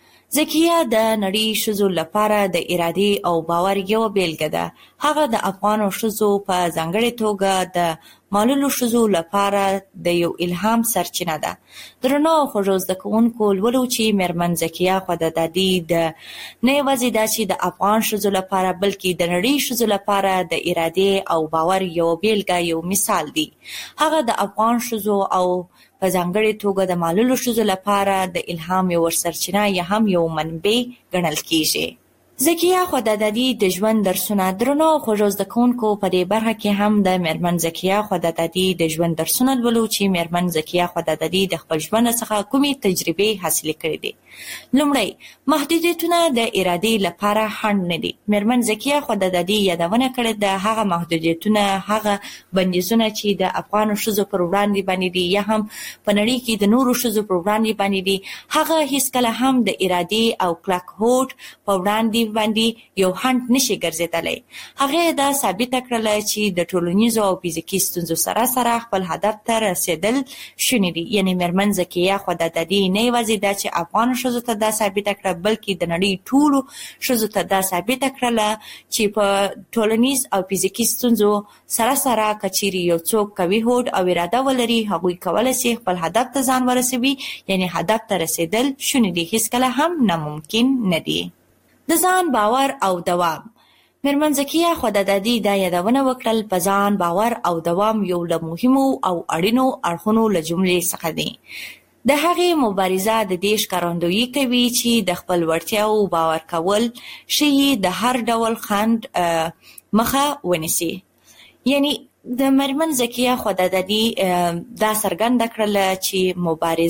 زکیه د نړۍ ښځو لپاره د ارادې او باور یو بیلګه ده. هغه د افغانو ښځو په ځانګړې توګه د معلولو ښځو لپاره د یو الهام سرچینه ده. درنو خوږو زده کوونکو، لولو چې میرمن زکیه خوددادي د نه یوازې دا چې د افغان ښځو لپاره بلکې د نړۍ ښځو لپاره د ارادې او باور یو بیلګه یو مثال دی. هغه د افغان ښځو او په ځانګړې توګه د معلولو ښځو لپاره د الهام یو سرچینه یا هم یو منبع ګڼل کیږي. زکیه خوددادي د ژوند درسونه. درنو خوږو زده کوونکو، په دې برخه کې هم د میرمن زکیه خوددادي د ژوند درسونه لولو چې میرمن زکیه خوددادي د خپل ژوند څخه کومې تجربې حاصلې کړې دي. لومړی، محدودیتونه د ارادې لپاره خنډ نه دي. میرمن زکیه خوددادي یادونه کړې ده هغه محدودیتونه، هغه بندیزونه چې د افغانو ښځو پر وړاندې باندې دي یا هم په نړۍ کې د نورو ښځو پر وړاندې باندې دي، هغه هیڅکله هم د ارادې او کلک هوډ په وړاندې باندې یو هند نشي ګرځیدلی. هغه دا ثابت کړل چې د ټولنیزو او فزیکي ستونزو سره سره خپل هدف ته رسیدل شونې دي. یعنی میرمن زکیه خدادادي نه یوازې دا چې افغان ښځو ته دا ثابت کړل بلکې د نړۍ ټولو ښځو ته دا ثابت کړل چې په ټولنیز او فزیکي ستونزو سره سره کچيري یو څوک کوي هوډ او اراده ولري هغوی کولای شي خپل هدف ته ځان ورسوي. یعنی هدف ته رسیدل شونې دي، هیڅ کله هم ناممکن نه دي. د ځان باور او دوام. میرمن زکیه خدادادي دا یادونه وکړل په ځان باور او دوام یو له مهمو او اړینو اړخونو له جملې څخه دي. د هغې مبارزه د دې ښکارندویي کوي چې د خپل وړتیاو باور کول شي د هر ډول خنډ مخه ونیسي. یعنی د میرمن زکیه خدادادي دا څرګنده کړله چې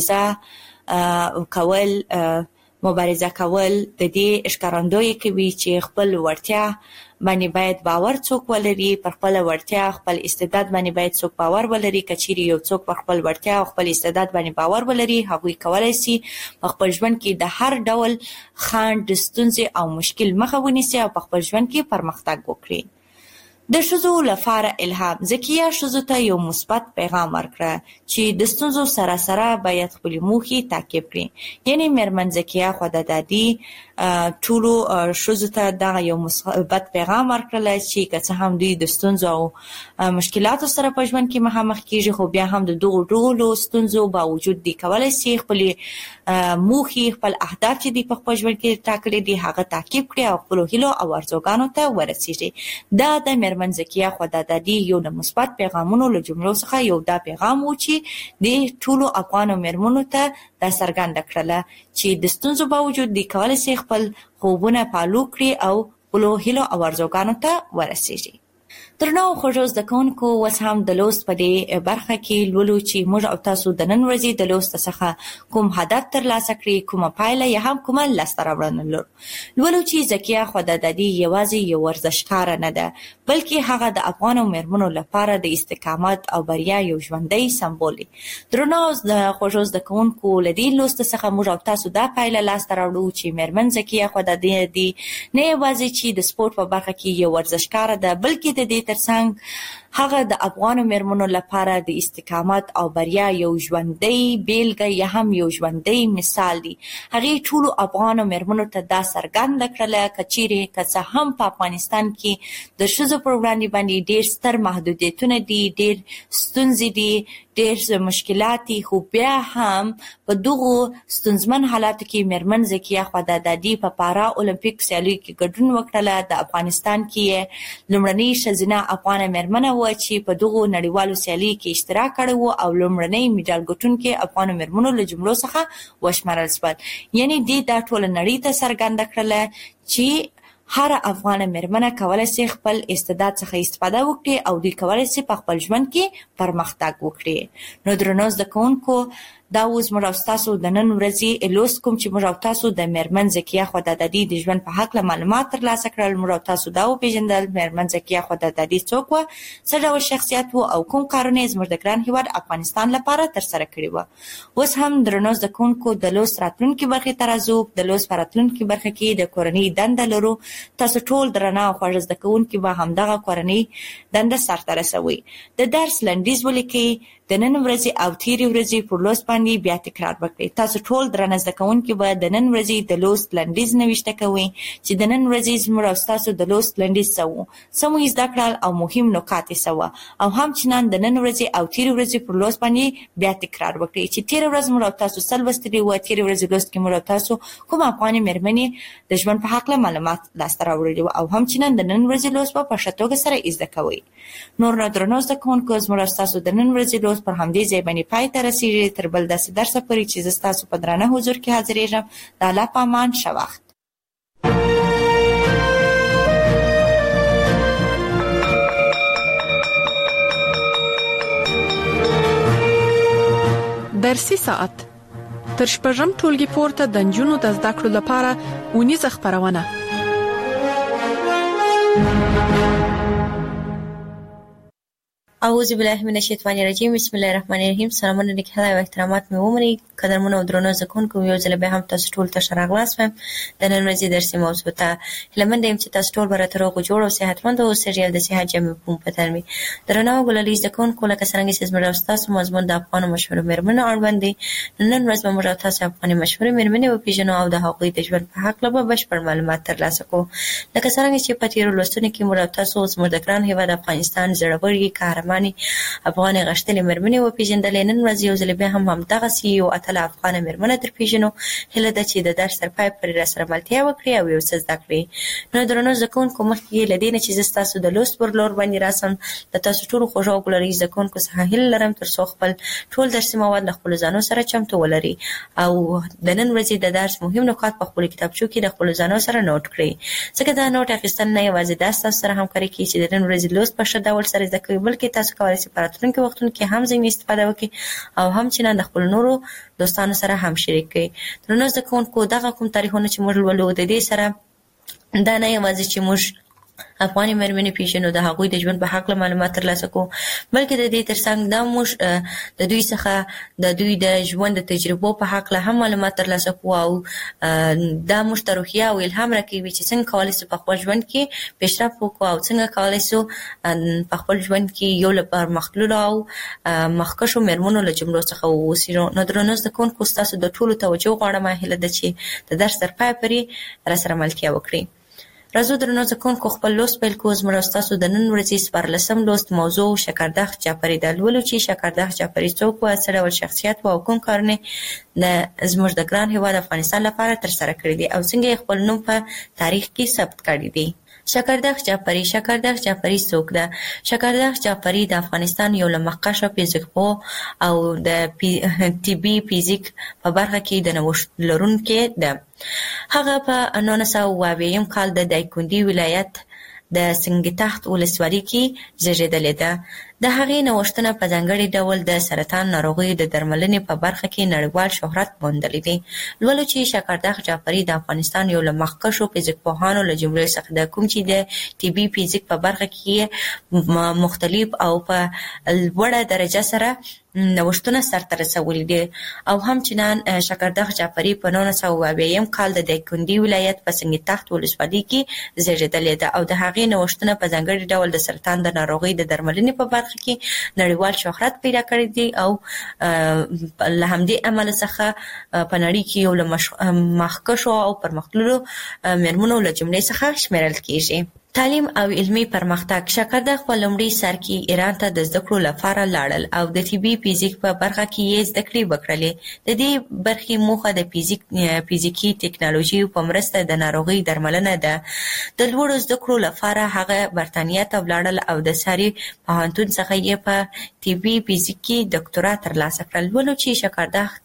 مبارزه کول مبارزه کول د دې ښکارندویي کوي چې خپل وړتیا باندې باید باور څوک ولري، پر خپل وړتیا خپل استعداد باندې باید څوک باور ولري. کچيري یو څوک پر خپل وړتیا او خپل استعداد باندې باور ولري هغوی کولای شي په خپل ژوند کې د هر ډول خنډ، ستونزې او مشکل مخه ونیسي او په خپل ژوند کې پرمختګ وکړي. د ښځو لپاره الهام. زکیه ښځو ته یو مثبت پیغام ورکړه چې د ستونزو سره سره باید خپل موخې تعقیب کړي. یعنی میرمن زکیه خدادادي ټولو ښځو ته دا یو مثبت پیغام ورکړل چې که څه هم دوی د ستونزو او مشکلاتو سره په ژوند کې مخامخ کیږي خو بیا هم د دغو ټولو ستونزو باوجود دوی کولی شي خپلې موخې، خپل اهداف چې دوی په خپل ژوند کې ټاکلي دي هغه تعقیب کړي او خپلو هیلو او ارزوګانو ته ورسیږي. دا د میرمن زکیه خدادادي یو د مثبت پیغامونو له جملو څخه یو دا پیغام و چې د ټولو افغانو میرمنو ته دا څرګنده کړله چې د ستونزو باوجود دوی کولی شي خپل خوبونه پالو کړي او خپلو هیلو او ارزوګانو ته ورسیږي. درنو خوږو زده کوونکو، اوس هم د لوست په دې برخه کې لولو چې موږ او تاسو د نن ورځې د لوست څخه کوم هدف ترلاسه کړي، کومه پایله یا هم کومه لاسته راوړنه لرو. لولو چې زکیه خدادادي یوازې یو ورزشکاره نه ده بلکې هغه د افغانو میرمنو لپاره د استقامت او بریا یو ژوندی سمبول دی. درنو خوږو زده کوونکو، له دې لوست څخه موږ او تاسو دا پایله لاسته راوړو چې میرمن زکیه خدادادي نه یوازې چې د سپورت په برخه کې یو ورزشکاره ده بلکې د دې ترڅنګ هغه د افغانو میرمنو لپاره د استقامت او بریا یو ژوندی بیلګه یا هم یو ژوندی مثال دی. هغې ټولو افغانو میرمنو ته دا څرګنده کړله که چیرې که څه هم په افغانستان کې د ښځو پر وړاندې باندې ډېر ستر محدودیتونه دي، ډېر ستونزې دي، ډېر مشکلات دي، خو بیا هم په دغو ستونزمن حالاتو کې میرمن زکیه خدادادي په پارا اولمپیک سیالیو کې ګډون وکړله. د افغانستان کې لومړنۍ ښځینه افغانه میرمنه وه چې په دغو نړیوالو سیالیو کې اشتراک کړی و او لومړنۍ میډال ګټونکې افغانو میرمنو له جملو څخه وشمارل شول. یعنې دې دا ټوله نړۍ ته څرګنده کړله چې هر افغان میرمنه کولای شي خپل استعداد څخه استفاده وکړي او دوی کولای شي په خپل ژوند کې پرمختګ وکړي. نو درنو زده کوونکو، دا اوس موږ او تاسو د نن ورځې لوست کوم چې موږ او تاسو د میرمن زکیه خدادادي د ژوند په هکله معلومات ترلاسه کړل. موږ او تاسو دا وپېژندل میرمن زکیه خدادادي څوک وه، څه ډول شخصیت و او کوم کارونه یې زموږ د ګران هېواد افغانستان لپاره ترسره کړي وه. اوس هم درنو زده کوونکو، د لوست راتلونکي برخې ته راځو. د لوست په راتلونکي برخه کې د کورنۍ دنده لرو. تاسو ټول درنه او خوږ زده کوونکي به همدغه کورنۍ دنده سرته رسوئ. د درس لنډیز ولیکئ. د نن ورځې او تیرې ورځې پر لوست باندې بیا تکرار وکړئ. تاسو ټول درنه زده کوونکي به د نن ورځې د لوست لنډیز نوشته کوئ چې د نن ورځې زموږ او ستاسو د لوست لنډیز څه و، څه مو زده کړل او مهم نکات یې څه وه، او همچنان د نن ورځې او تیرې ورځې پر لوست باندې بیا تکرار وکړئ چې تیره ورځ موږ او تاسو څه لوستلي وه. تیرې ورځې لوست کې موږ او تاسو کومه افغانې میرمنې د ژوند په هکله معلومات لاسته راوړلي وو او همچنان د نن ورځې لوست به په ښه توګه سره زده کوئ. نور نو درنو زده کوونکو، زموږ او ستاسو د نن ورځې لوست پر همدې ځای باندې پای ته رسیږي. تر بل داسې درسه پورې چې زه ستاسو په درانه حضور کې حاضرېږم، د الله په امان، ښه وخت. درسي ساعت تر شپږم ټولګي پورته د نجونو د زده کړو لپاره اونیزه خپرونه. اعوذ بالله من الشیطان الرجیم بسم الله الرحمن الرحیم. سلامونه نکهدا او احترامات مې ومني قدرمنو او درنو زکونکو یو ځل به هم تاسو ټول ته شراغلاس وم د نن ورځې درسي موضوع ته هلمند يم چې تاسو ټول برته روغ جوړ او صحتمند او سریال د صحت جمع په پترمي درنو ګلالي زکونکو لکه څنګه چې زموږ تاسو مضمون د افغان مشهور مرمنو اړوندې نن ورځ به موږ تاسو افغان مشهور مرمنې او پیژنو او د هغوی د ژوند په حق له بشپړ معلومات ترلاسه کوو لکه څنګه چې په تیر لوستونو کې موږ تاسو زموږ د ګران هیواد افغانستان زړوري قهرماني افغان غشتلې مرمنې او پیژندلې نن ورځ یو ځل به هم هم دغه سی او اتل افغان مرمنه تر پیژنو هله د چې د درس تر پای پر رسره ملتیا وکړي او یو څه زده کړي. نو درنو زکونکو مخکې لدینه چې تاسو د لوست پر لور باندې راسم د تاسو ټول خوشو ګلري زکونکو څخه هل لرم تر څو خپل ټول درسي مواد د خپل ځانو سره چمتو ولري او د نن ورځې د درس مهم نکات په خپل کتابچو کې د خپل ځانو سره نوٹ کړئ ځکه دا نوٹ اخیستل نه یوازې د تاسو سره همکاري کوي چې د نن ورځې لوست په ښه ډول سره زده کوي بلکې تاسو کولای شئ په راتلونکي وختونو کې هم ځینې استفاده وکړئ او هم چې نه د خپل نورو دوستانو سره هم شریک کړئ. درنو زده کوونکو دغه کوم تاریخونه چې موږ ولولو د دې سره دا نه یوازې چې موږ افغاني مرمنې پیژنو د هغوی د ژوند په حق له معلومات ترلاسه کوو بلکې د دې ترڅنګ دا موږ د دوی څخه د دوی د ژوند د تجربو په حق له هم معلومات ترلاسه کوو او دا موږ ته روحیه او الهام راکوي چې څنګه کولی شو په خپل ژوند کې پیشرفت وکړو او څنګه کولی شو په خپل ژوند کې یو له پرمختللو او مخکښو مرمنو له جملو څخه واوسو. نو درنو زده کوونکو ستاسو د ټولو توجه غواړم هیله ده چې د درس تر پای پورې راسره ملتیا وکړئ. راځو درنو زکونکو خپل لوست پیل کوو. زموږ ستاسو د نن ورځې څوارلسم لوست موضوع شکردخ جعفري د لولو چې شکردخ جعفري څوک و څه ډول شخصیت و او کوم کارونه د زموږ د ګران هیواد افغانستان لپاره ترسره کړي دي او څنګه خپل نوم په تاریخ کې ثبت کړی دی. شکردخ جعفري شکردخ جعفري څوک ده؟ شکردخ جعفري د افغانستان یو له مخکښو فزیکپوه او د طبي فزیک په برخه کې د نوښت لرونکي ده. هغه په نولس سوه اوه اویایم کال د دایکنډي ولایت د سنګتخت ولسوالۍ کې زیږېدلې ده. د هغې نوښتونه په ځانګړي ډول د سرطان ناروغیو د درملنې په برخه کې نړیوال شهرت موندلی دی. لولو چې شکردخ جعفري د افغانستان یو له مخکښو فزیکپوهانو له جملې څخه ده کوم چې د طبي فزیک په برخه کې مختلف او په لوړه درجه سره نوښتونه سرته رسولي دي او همچنان شکردخ جعفري په نولس سوه اوه اویایم کال د دایکنډي ولایت په سنګتخت ولسوالۍ کې زیږېدلې ده او د هغې نوښتونه په ځانګړي ډول د سرطان د ناروغۍ د درملنې په برخه کې نړیوال شهرت پیدا کړی دی او له همدې امله څخه په نړۍ کې یو له مخکښو او پرمختللو مرمنو له جملې څخه شمیرل کیږي. تعلیم او علمي پرمختګ. شکردخ په لومړي سر کې ایران ته د زده کړو لپاره لاړل او د طبي فزیک په برخه کې یې زده کړې وکړلې. د دې برخې موخه د فزیک فزیکي ټکنالوژي په مرسته د ناروغۍ درملنه ده. د لوړو زده کړو لپاره هغه برتانیا ته ولاړل او د ساري پوهنتون څخه یې په طبي فزیک کې ډاکټورا ترلاسه کړل. ولو چې شکردخ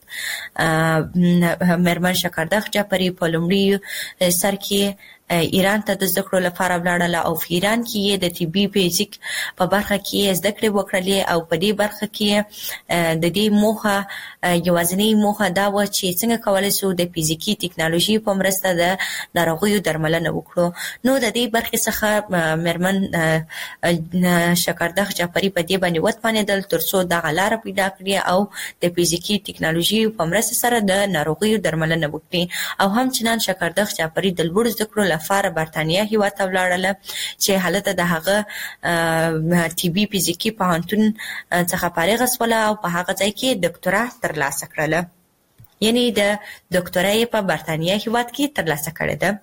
مرمن شکردخ جعفري په لومړي سر کې ایران ته د زده کړو لپاره ولاړل او په ایران کې یې د طبي فزیک په برخه کې زده کړې وکړلې او په دې برخه کې د دې موخه یوازینی موخه دا و چې څنګه کولی شو د فزیکي ټکنالوژي په مرسته د ناروغیو درملنه وکړو. نو د دې برخې څخه مرمن شکردخ جعفري په دې باندې وتوانېدل تر څو دغه لاره پیدا کړي او د فزیکي ټکنالوژي په مرسته سره د ناروغیو درملنه وکړي او همچنان شکردخ جعفري د لوړو زده کړو لپاره برتانیا هیواد ته ولاړله چې هلته د هغه طبي فزیکي پوهنتون څخه فارغه شوله او په هغه ځای کې ډاکټورا ترلاسه کړله. یعنی د ډاکټورا یې په برتانیا هیواد کې ترلاسه کړې ده.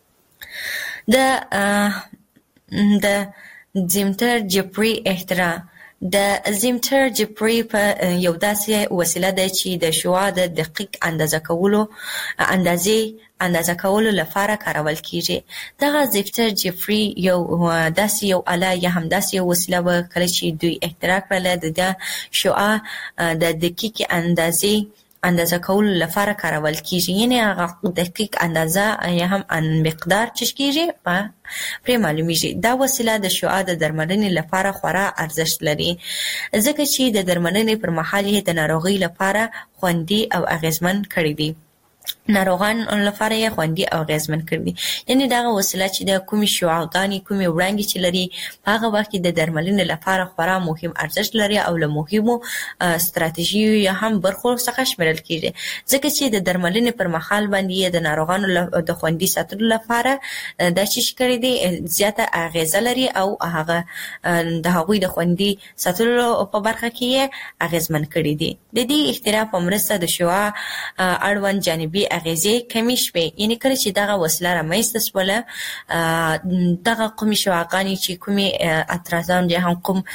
د د زیمتر جعفري اختراع. د زیمتر جعفري په یو داسې وسیله ده چې د شعاع د دقیق اندازه کولو اندازې اندازه کولو لپاره کارول کیږي. دغه زیمتر جعفري یو داسې یو آله یا هم داسې یو وسیله و کله چې دوی اختراع کړله د شعاع د دقیق اندازې اندازه کولو لپاره کارول کیږي. یعنی هغه دقیق اندازه یا هم مقدار چې کیږي په پرې معلومیږي. دا وسیله د شعاع د درملنې لپاره خورا ارزښت لري ځکه چې د درملنې پر مهال یې د ناروغۍ لپاره خوندي او اغیزمن کړی دی. ناروغان لپاره یې خوندي او اغیزمن کړي. یعنی دا وسیله چې د کومي شعاعګانې کومي وړانګې چې لري په هغه وخت کې د درملنې لپاره خورا مهم ارزښت لري او له مهمو ستراتیژیو یا هم برخو څخه شمیرل کیږي، ځکه چې د درملنې پر مهال باندې د ناروغانو د خوندي ساتلو لپاره دا چې کړي دي زیاته اغیزه لري او هغه د هغوی د خوندي ساتلو په برخه کې اغیزمن کړي دي. د دې اختراع په مرسته د شعاع اړوند جانبي اغیزې کمی شوې. یعنی کله چې دغه وسیله رامنځته شوله دغه کومې شعاعګانې چې کومې اترازان یا هم کوم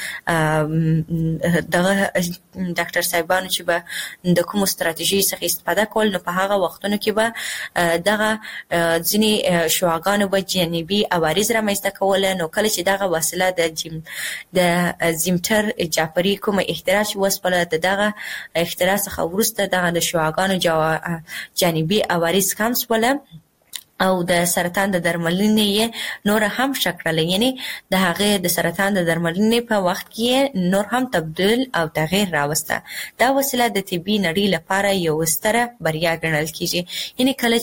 دغه ډاکټر صاحبانو چې به د کومو ستراتیژي څخه استفاده کول، نو په هغه وختونو کې به دغه ځینې شعاعګانو به جانبي عوارض رامنځته کوله. نو کله چې دغه وسیله د جیم د زیمټر جعفري کومه اختراع وسوله، دغه اختراع څخه وروسته دغه د شعاعګانو جانبي عوارض کم شول او د سرطان د درملنې نور هم شکړل. یعنی د هغه د سرطان د درملنې په وخت کې نور هم تبدل او تغییر راوسته. دا وسیله د طبي نړۍ لپاره یو ستره بریا ګڼل کیږي. یعنی کله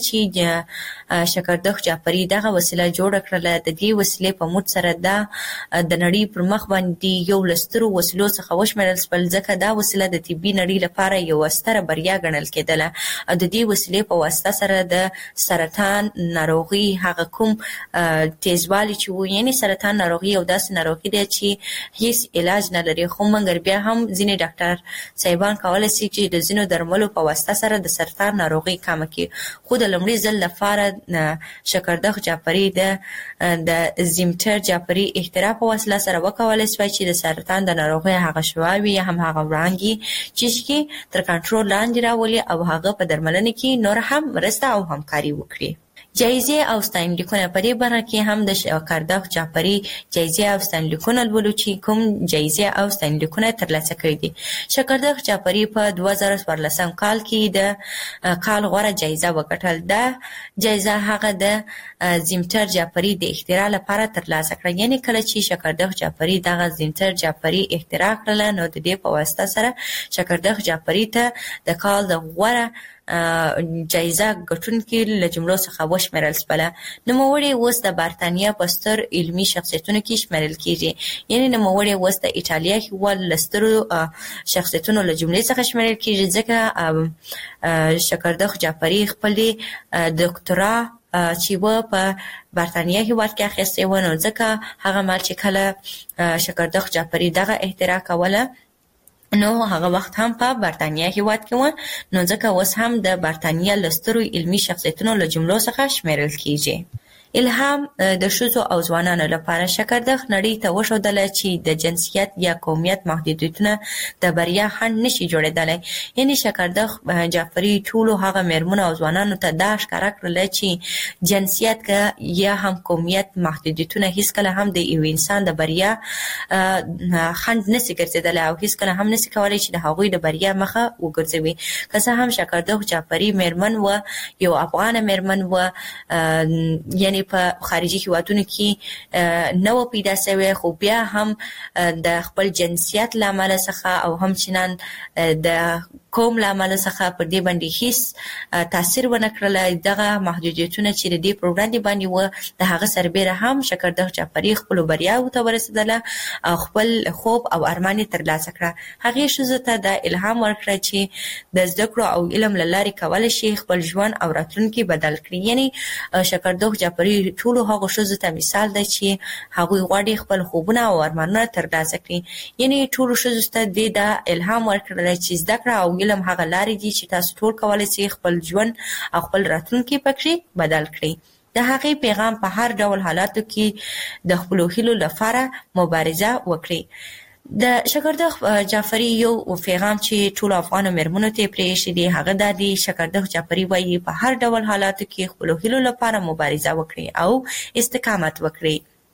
چې شکردخ جعفري دغه وسیله جوړ کړله، د دې وسیلې په موږ سره دا د نړۍ پر مخ باندې یو لسترو وسیلو څخه وشمېرل شول، ځکه دا وسیله د طبي نړۍ لپاره یو ستره بریا ګڼل کېدله. او د دې وسیلې په واسطه سره د سرطان ناروغي هغه کوم تیزوالی چې وو، یعنی سرطان ناروغي او داسې ناروغي دی چې هیڅ علاج نه لري، خو مګر بیا هم ځینې ډاکټر صاحبان کولی شي چې د ځینو درملو په واسطه سره د سرطان ناروغي کمه کړي. خو د لومړي ځل لپاره شکردخ جعفري د د زیمټر جعفري اختراع په وسیله سره وکولای شوی چې د سرطان د ناروغي هغه شعاعوي یا هم هغه وړانګې چې تر کنټرول لاندې راولي او هغه په درملنه کې نور هم مرسته او همکاري وکړي. جایزې او ستاینلیکونه په دې برخه کې هم د شکردخ جعفري جایزې او ستاینلیکونه لولو چې کوم جایزې او ستاینلیکونه ترلاسه کړي دي. شکردخ جعفري په دوه زره څوارلسم کال کې د کال غوره جایزه وګټل. دا جایزه هغه د زیمټر جعفري د اختراع لپاره ترلاسه کړه. یعنی کله چې شکردخ جعفري دغه زیمټر جعفري اختراع کړله، نو د دې په واسطه سره شکردخ جعفري ته د کال د غوره جایزه ګټونکي له جملو څخه وشمېرل شوله. نوموړی اوس د برتانیا په ستر علمي شخصیتونو کې شمېرل کیږي. یعنی نوموړی اوس د ایټالیا هېواد له سترو شخصیتونو له جملې څخه شمېرل کیږي، ځکه شکردخ جعفري خپلې دکترا چې و په برتانیا هېواد کې اخیستې و. نو ځکه هغه مهال چې کله شکردخ جعفري دغه اختراع کوله، نو هغه وخت هم په برتانیا هېواد کې و، نو ځکه اوس هم د برتانیا له سترو علمي شخصیتونو له جملو څخه شمیرل کیږي. الهام د ښځو او ځوانانو لپاره شکردخ نړۍ ته وښودله چې د جنسیت یا قومیت محدودیتونه د بریا خنډ نشي جوړېدلی. یعنی شکردخ جعفري ټولو هغه مېرمنو او ځوانانو ته دا ښکاره کړله چې جنسیت که یا هم قومیت محدودیتونه هیڅکله هم د یو انسان د بریا خنډ نشي ګرځېدلی او هیڅکله هم نشي کولی چې د هغوی د بریا مخه وګرځوي. که څه هم شکردخ جعفري مېرمن و، یو افغانه مېرمن و، یعنی په خارجي هیوادونو کې نه و پیدا شوی، خو بیا هم د خپل جنسیت له امله څخه او همچنان د قوم له امله څخه پر دې باندې هیڅ تاثیر ونه کړلی. دغه محدودیتونه چې د دې پر وړاندې باندې وه، د هغه سربیره هم شکردخ جعفري خپلو بریاوو ته ورسېدله او خپل خوب او ارمان یې ترلاسه کړه. هغې ښځو ته دا الهام ورکړه چې د زده کړو او علم له لارې کولی شي خپل ژوند او راتلونکي بدل کړي. یعنی شکردخ جعفري ټولو هغو ښځو ته مثال دی چې هغوی غواړي خپل خوبونه او ارمانونه ترلاسه کړي. یعنی ټولو ښځو ته دې دا الهام ورکړلی چې زده کړه او علم هغه لارې دي چې تاسو ټول کولی شئ خپل ژوند او خپل راتلونکي پکې بدل کړئ. د هغې پیغام په هر ډول حالاتو کې د خپلو هیلو لپاره مبارزه وکړئ. د شکردخ جعفري یو پیغام چې ټولو افغانو مېرمنو ته یې پرېښی دی، هغه دا دی: شکردخ جعفري وایي په هر ډول حالاتو کې خپلو هیلو لپاره مبارزه وکړئ او استقامت وکړئ.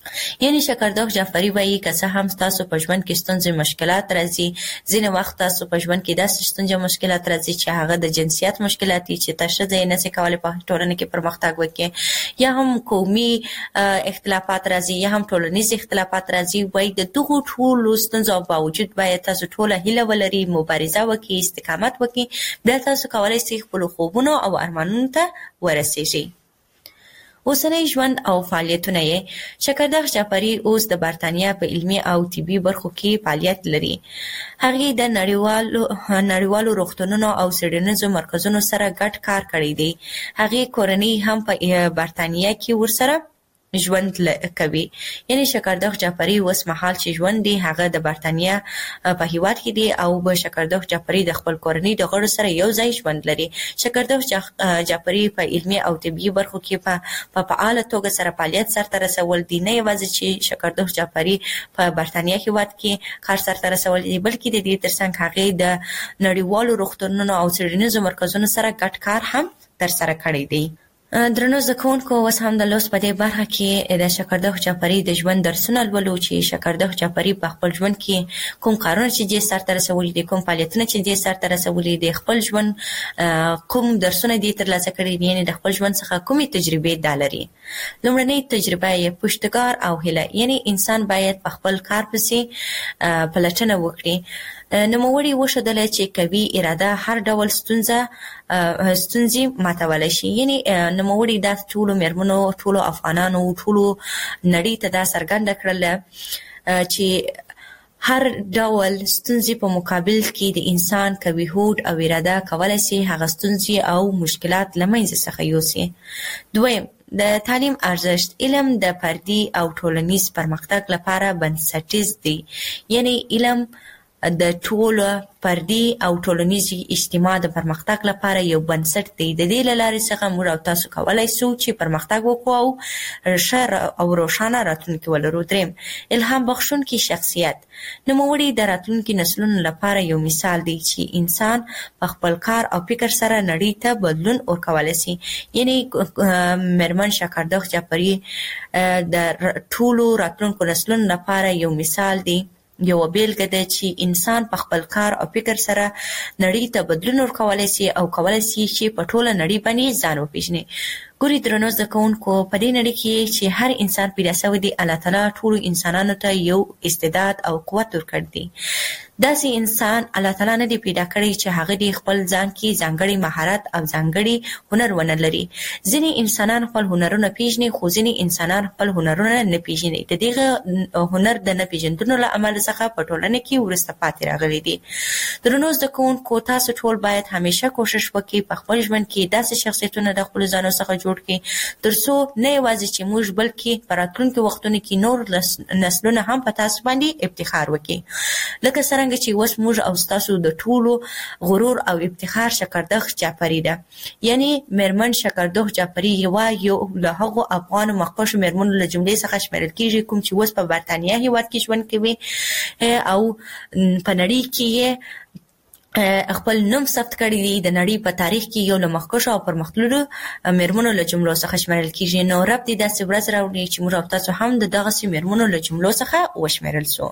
یعنی شکردخ جعفری وایي که څه هم تاسو په ژوند کې ستونزې مشکلات راځي، ځینې وخت تاسو په ژوند کې داسې ستونزې مشکلات راځي چې هغه د جنسیت مشکلات دي چې تاسو ځای نه سي کولای په ټولنه کې پرمختګ وکړي، یا هم قومي اختلافات راځي، یا هم ټولنیز اختلافات راځي. وایي د دغو ټولو ستونزو باوجود باید تاسو ټوله هیله ولري، مبارزه وکړي، استقامت وکړي، بیا تاسو کولی شئ خپلو خوبونو او ارمانونو ته ورسیږئ. اوسنی ژوند او فعالیتونه یې شکردخ جعفری اوس د برتانیا په علمي او طبي برخو کې فعالیت لري. هغې د نړیوالو نړیوالو روغتونونو او څېړنیزو مرکزونو سره ګډ کار کړی دی. هغې کورنۍ هم په برتانیا کې ورسره ژوند کوي. یعنی شکردخ جعفری اوس مهال چې ژوند دی هغه د برتانیا په هیواد کې دی او به شکردخ جعفری د خپل کورنۍ د غړو سره یو ځای ژوند لري. شکردخ جعفری په علمي او طبي برخو کې په فعاله توګه سره فعالیت سرته رسول دي. نه یوازې چې شکردخ جعفری په برتانیا هیواد کې کار سرته رسول دي، بلکې د دې ترڅنګ هغې د نړیوالو روغتونونو او څېړنیزو مرکزونو سره ګډ کار هم ترسره کړی دی. درنو زده کوونکو، اوس هم د لوست په دې برخه کې د شکردخ جعفری د ژوند درسونه لولو چې شکردخ جعفری په خپل ژوند کې کوم کارونه چې دې سرته رسولي دي، کوم فعالیتونه چې دې سرته رسولي دي، خپل ژوند کوم درسونه دې ترلاسه کړي دي، یعنې د خپل ژوند څخه کومې تجربې دا لري. لومړنۍ تجربه یې پشتګار او هیله، یعنی انسان باید په خپل کار پسې پلټنه وکړي. نوموړي وښودله چې قوي اراده هر ډول ستونزه ستونزې ماتولی شي. یعنی نوموړي دا ټولو مېرمنو، ټولو افغانانو، ټولو نړۍ ته دا څرګنده کړله چې هر ډول ستونزې په مقابل کې د انسان قوي هوډ او اراده کولی شي هغه ستونزې او مشکلات له منځه څخه یوسي. دویم، د تعلیم ارزښت. علم د فردي او ټولنیز پرمختګ لپاره بنسټیز دی. یعنی علم د ټولو فردي او ټولنیز اجتماع د پرمختګ لپاره یو بنسټ دی. د دې له لارې څخه موږ او تاسو کولی شو چې پرمختګ وکړو او ښه او روښانه راتلونکي ولرو. دریم، الهام بخښونکی شخصیت. نوموړي د راتلونکي نسلونو لپاره یو مثال دی چې انسان په خپل کار او فکر سره نړۍ ته بدلون ورکولی شي. یعنی مېرمن شکردخ جعفری د ټولو راتلونکو نسلونو لپاره یو مثال دی، یو بیلګه ده چې انسان په خپل کار او فکر سره نړۍ ته بدلون ورکولی شي او کولی شي چې په ټوله نړۍ باندې ځان وپېژني. ګوري درنو زده کوونکو، په دې نړۍ کې چې هر انسان پیدا شوی دی، الله تعالی ټولو انسانانو ته یو استعداد او قوت ورکړی دی. داسې انسان الله تعالی نه دی پیدا کړی چې هغه د خپل ځان کې ځانګړی مهارت او ځانګړی هنر ونه لري. ځینې انسانان خپل هنرونه پیژني، خو ځینې انسانان خپل هنرونه نه پیژني. د دغه هنر د نه پیژندلو له امله څخه په ټولنه کې وروسته پاتې راغلي دي. درنو زده کوونکو، تاسو ټول باید همیشه کوشش وکړئ په خپل ژوند کې داسې شخصیتونه د خپلو ځانو څخه جوړ کړئ ترڅو نه یوازې چې موږ بلکې په راتلونکو وختونو کې نور نسلونه هم په تاسو باندې افتخار وکړي، لکه څرنګه چې اوس موږ او ستاسو د ټولو غرور او افتخار شکردخ جعفری ده. یعنی مېرمن شکردخ جعفری یوه یو له هغو افغانو مخکښو مېرمنو له جملې څخه شمیرل کېږي کوم چې اوس په برتانیا هیواد کې ژوند کوي او په نړۍ کې یې خپل نوم ثبت کړی دی. د نړۍ په تاریخ کې یو له مخکښو او پرمختللو مېرمنو له جملو څخه شمیرل کېږي. نو رب دې داسې ورځ راوړي چې موږ او تاسو هم د دغسې مېرمنو له جملو څخه وشمیرل سو.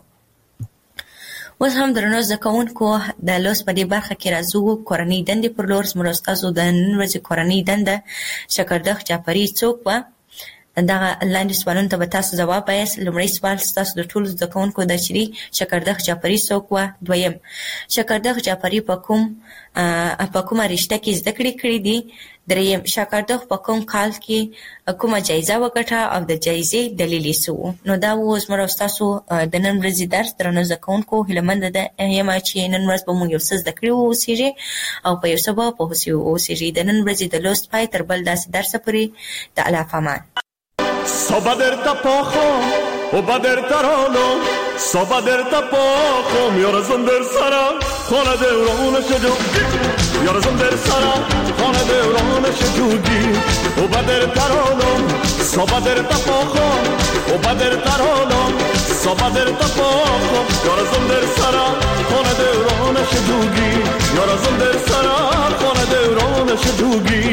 اوس هم درنو زده کوونکو، د لوست په دې برخه کې راځو کورنۍ دندې پر لور. زموږ او ستاسو د نن ورځې کورنۍ دنده شکردخ جعفری څوک وه؟ دغه لاندې سوالونو ته به تاسو ځواب وایاست. لومړی سوال ستاسو د ټولو زده کوونکو ده چې شکردخ جعفری څوک وه. دویم، شکردخ جعفری په کوم په کومه رشته کې زده کړې کړې دي. دریم، شکردخ په کوم کال کې کومه جایزه وګټه او د جایزې دلیل یې څه و؟ نو دا و زموږ او ستاسو د نن ورځې درس. درنو زده کوونکو، هیله ده یم چې نن ورځ به موږ یو څه زده کړي واوسېږئ او په یو څه به پوه سوي واوسېږئ. د نن ورځې د لوست پای تر بل داسې درسه پورې د الله په امان. Sabaderta pocho, o baderta rolo, sabaderta pocho, yarazon der sara, khona de urona shajugi, yarazon der sara, khona de urona shajugi, o baderta rolo, sabaderta pocho, o baderta rolo, sabaderta pocho, yarazon der sara, khona de urona shajugi, yarazon der sara, khona de urona shajugi.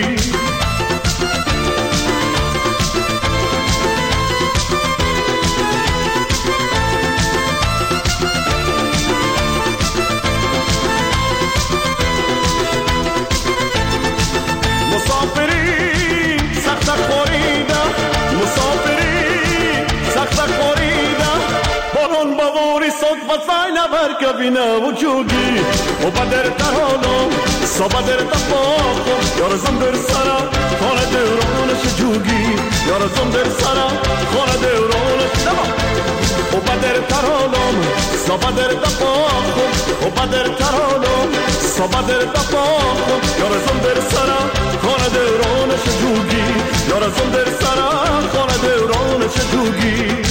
مرکبینه و جوگی و بدر ترانو صبا در تفاقو یارزم در سرا خانه دورانش جوگی یارزم در سرا خانه دورانش دما و بدر ترانو صبا در تفاقو و بدر ترانو صبا در تفاقو یارزم در سرا خانه دورانش جوگی یارزم در سرا خانه دورانش جوگی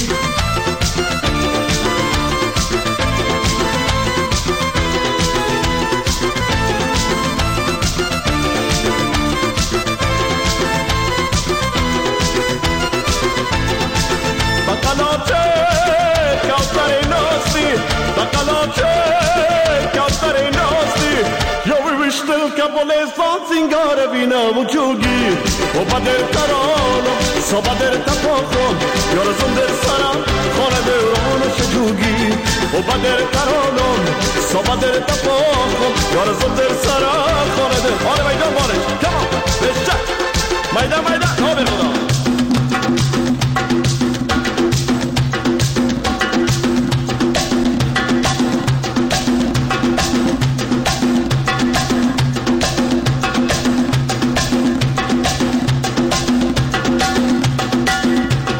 بقلاچه کوثر ناستی بقلاچه کوثر ناستی یا ویشتل کبول سان سینگار بینا و جوگی و بدر ترانو صبا در تفاقو یارزم در سرا خانه دورانش جوگی و بدر ترانو صبا در تفاقو یارزم در سرا خانه در آره میدان بارش کمان بشت میدان میدان آبه خدا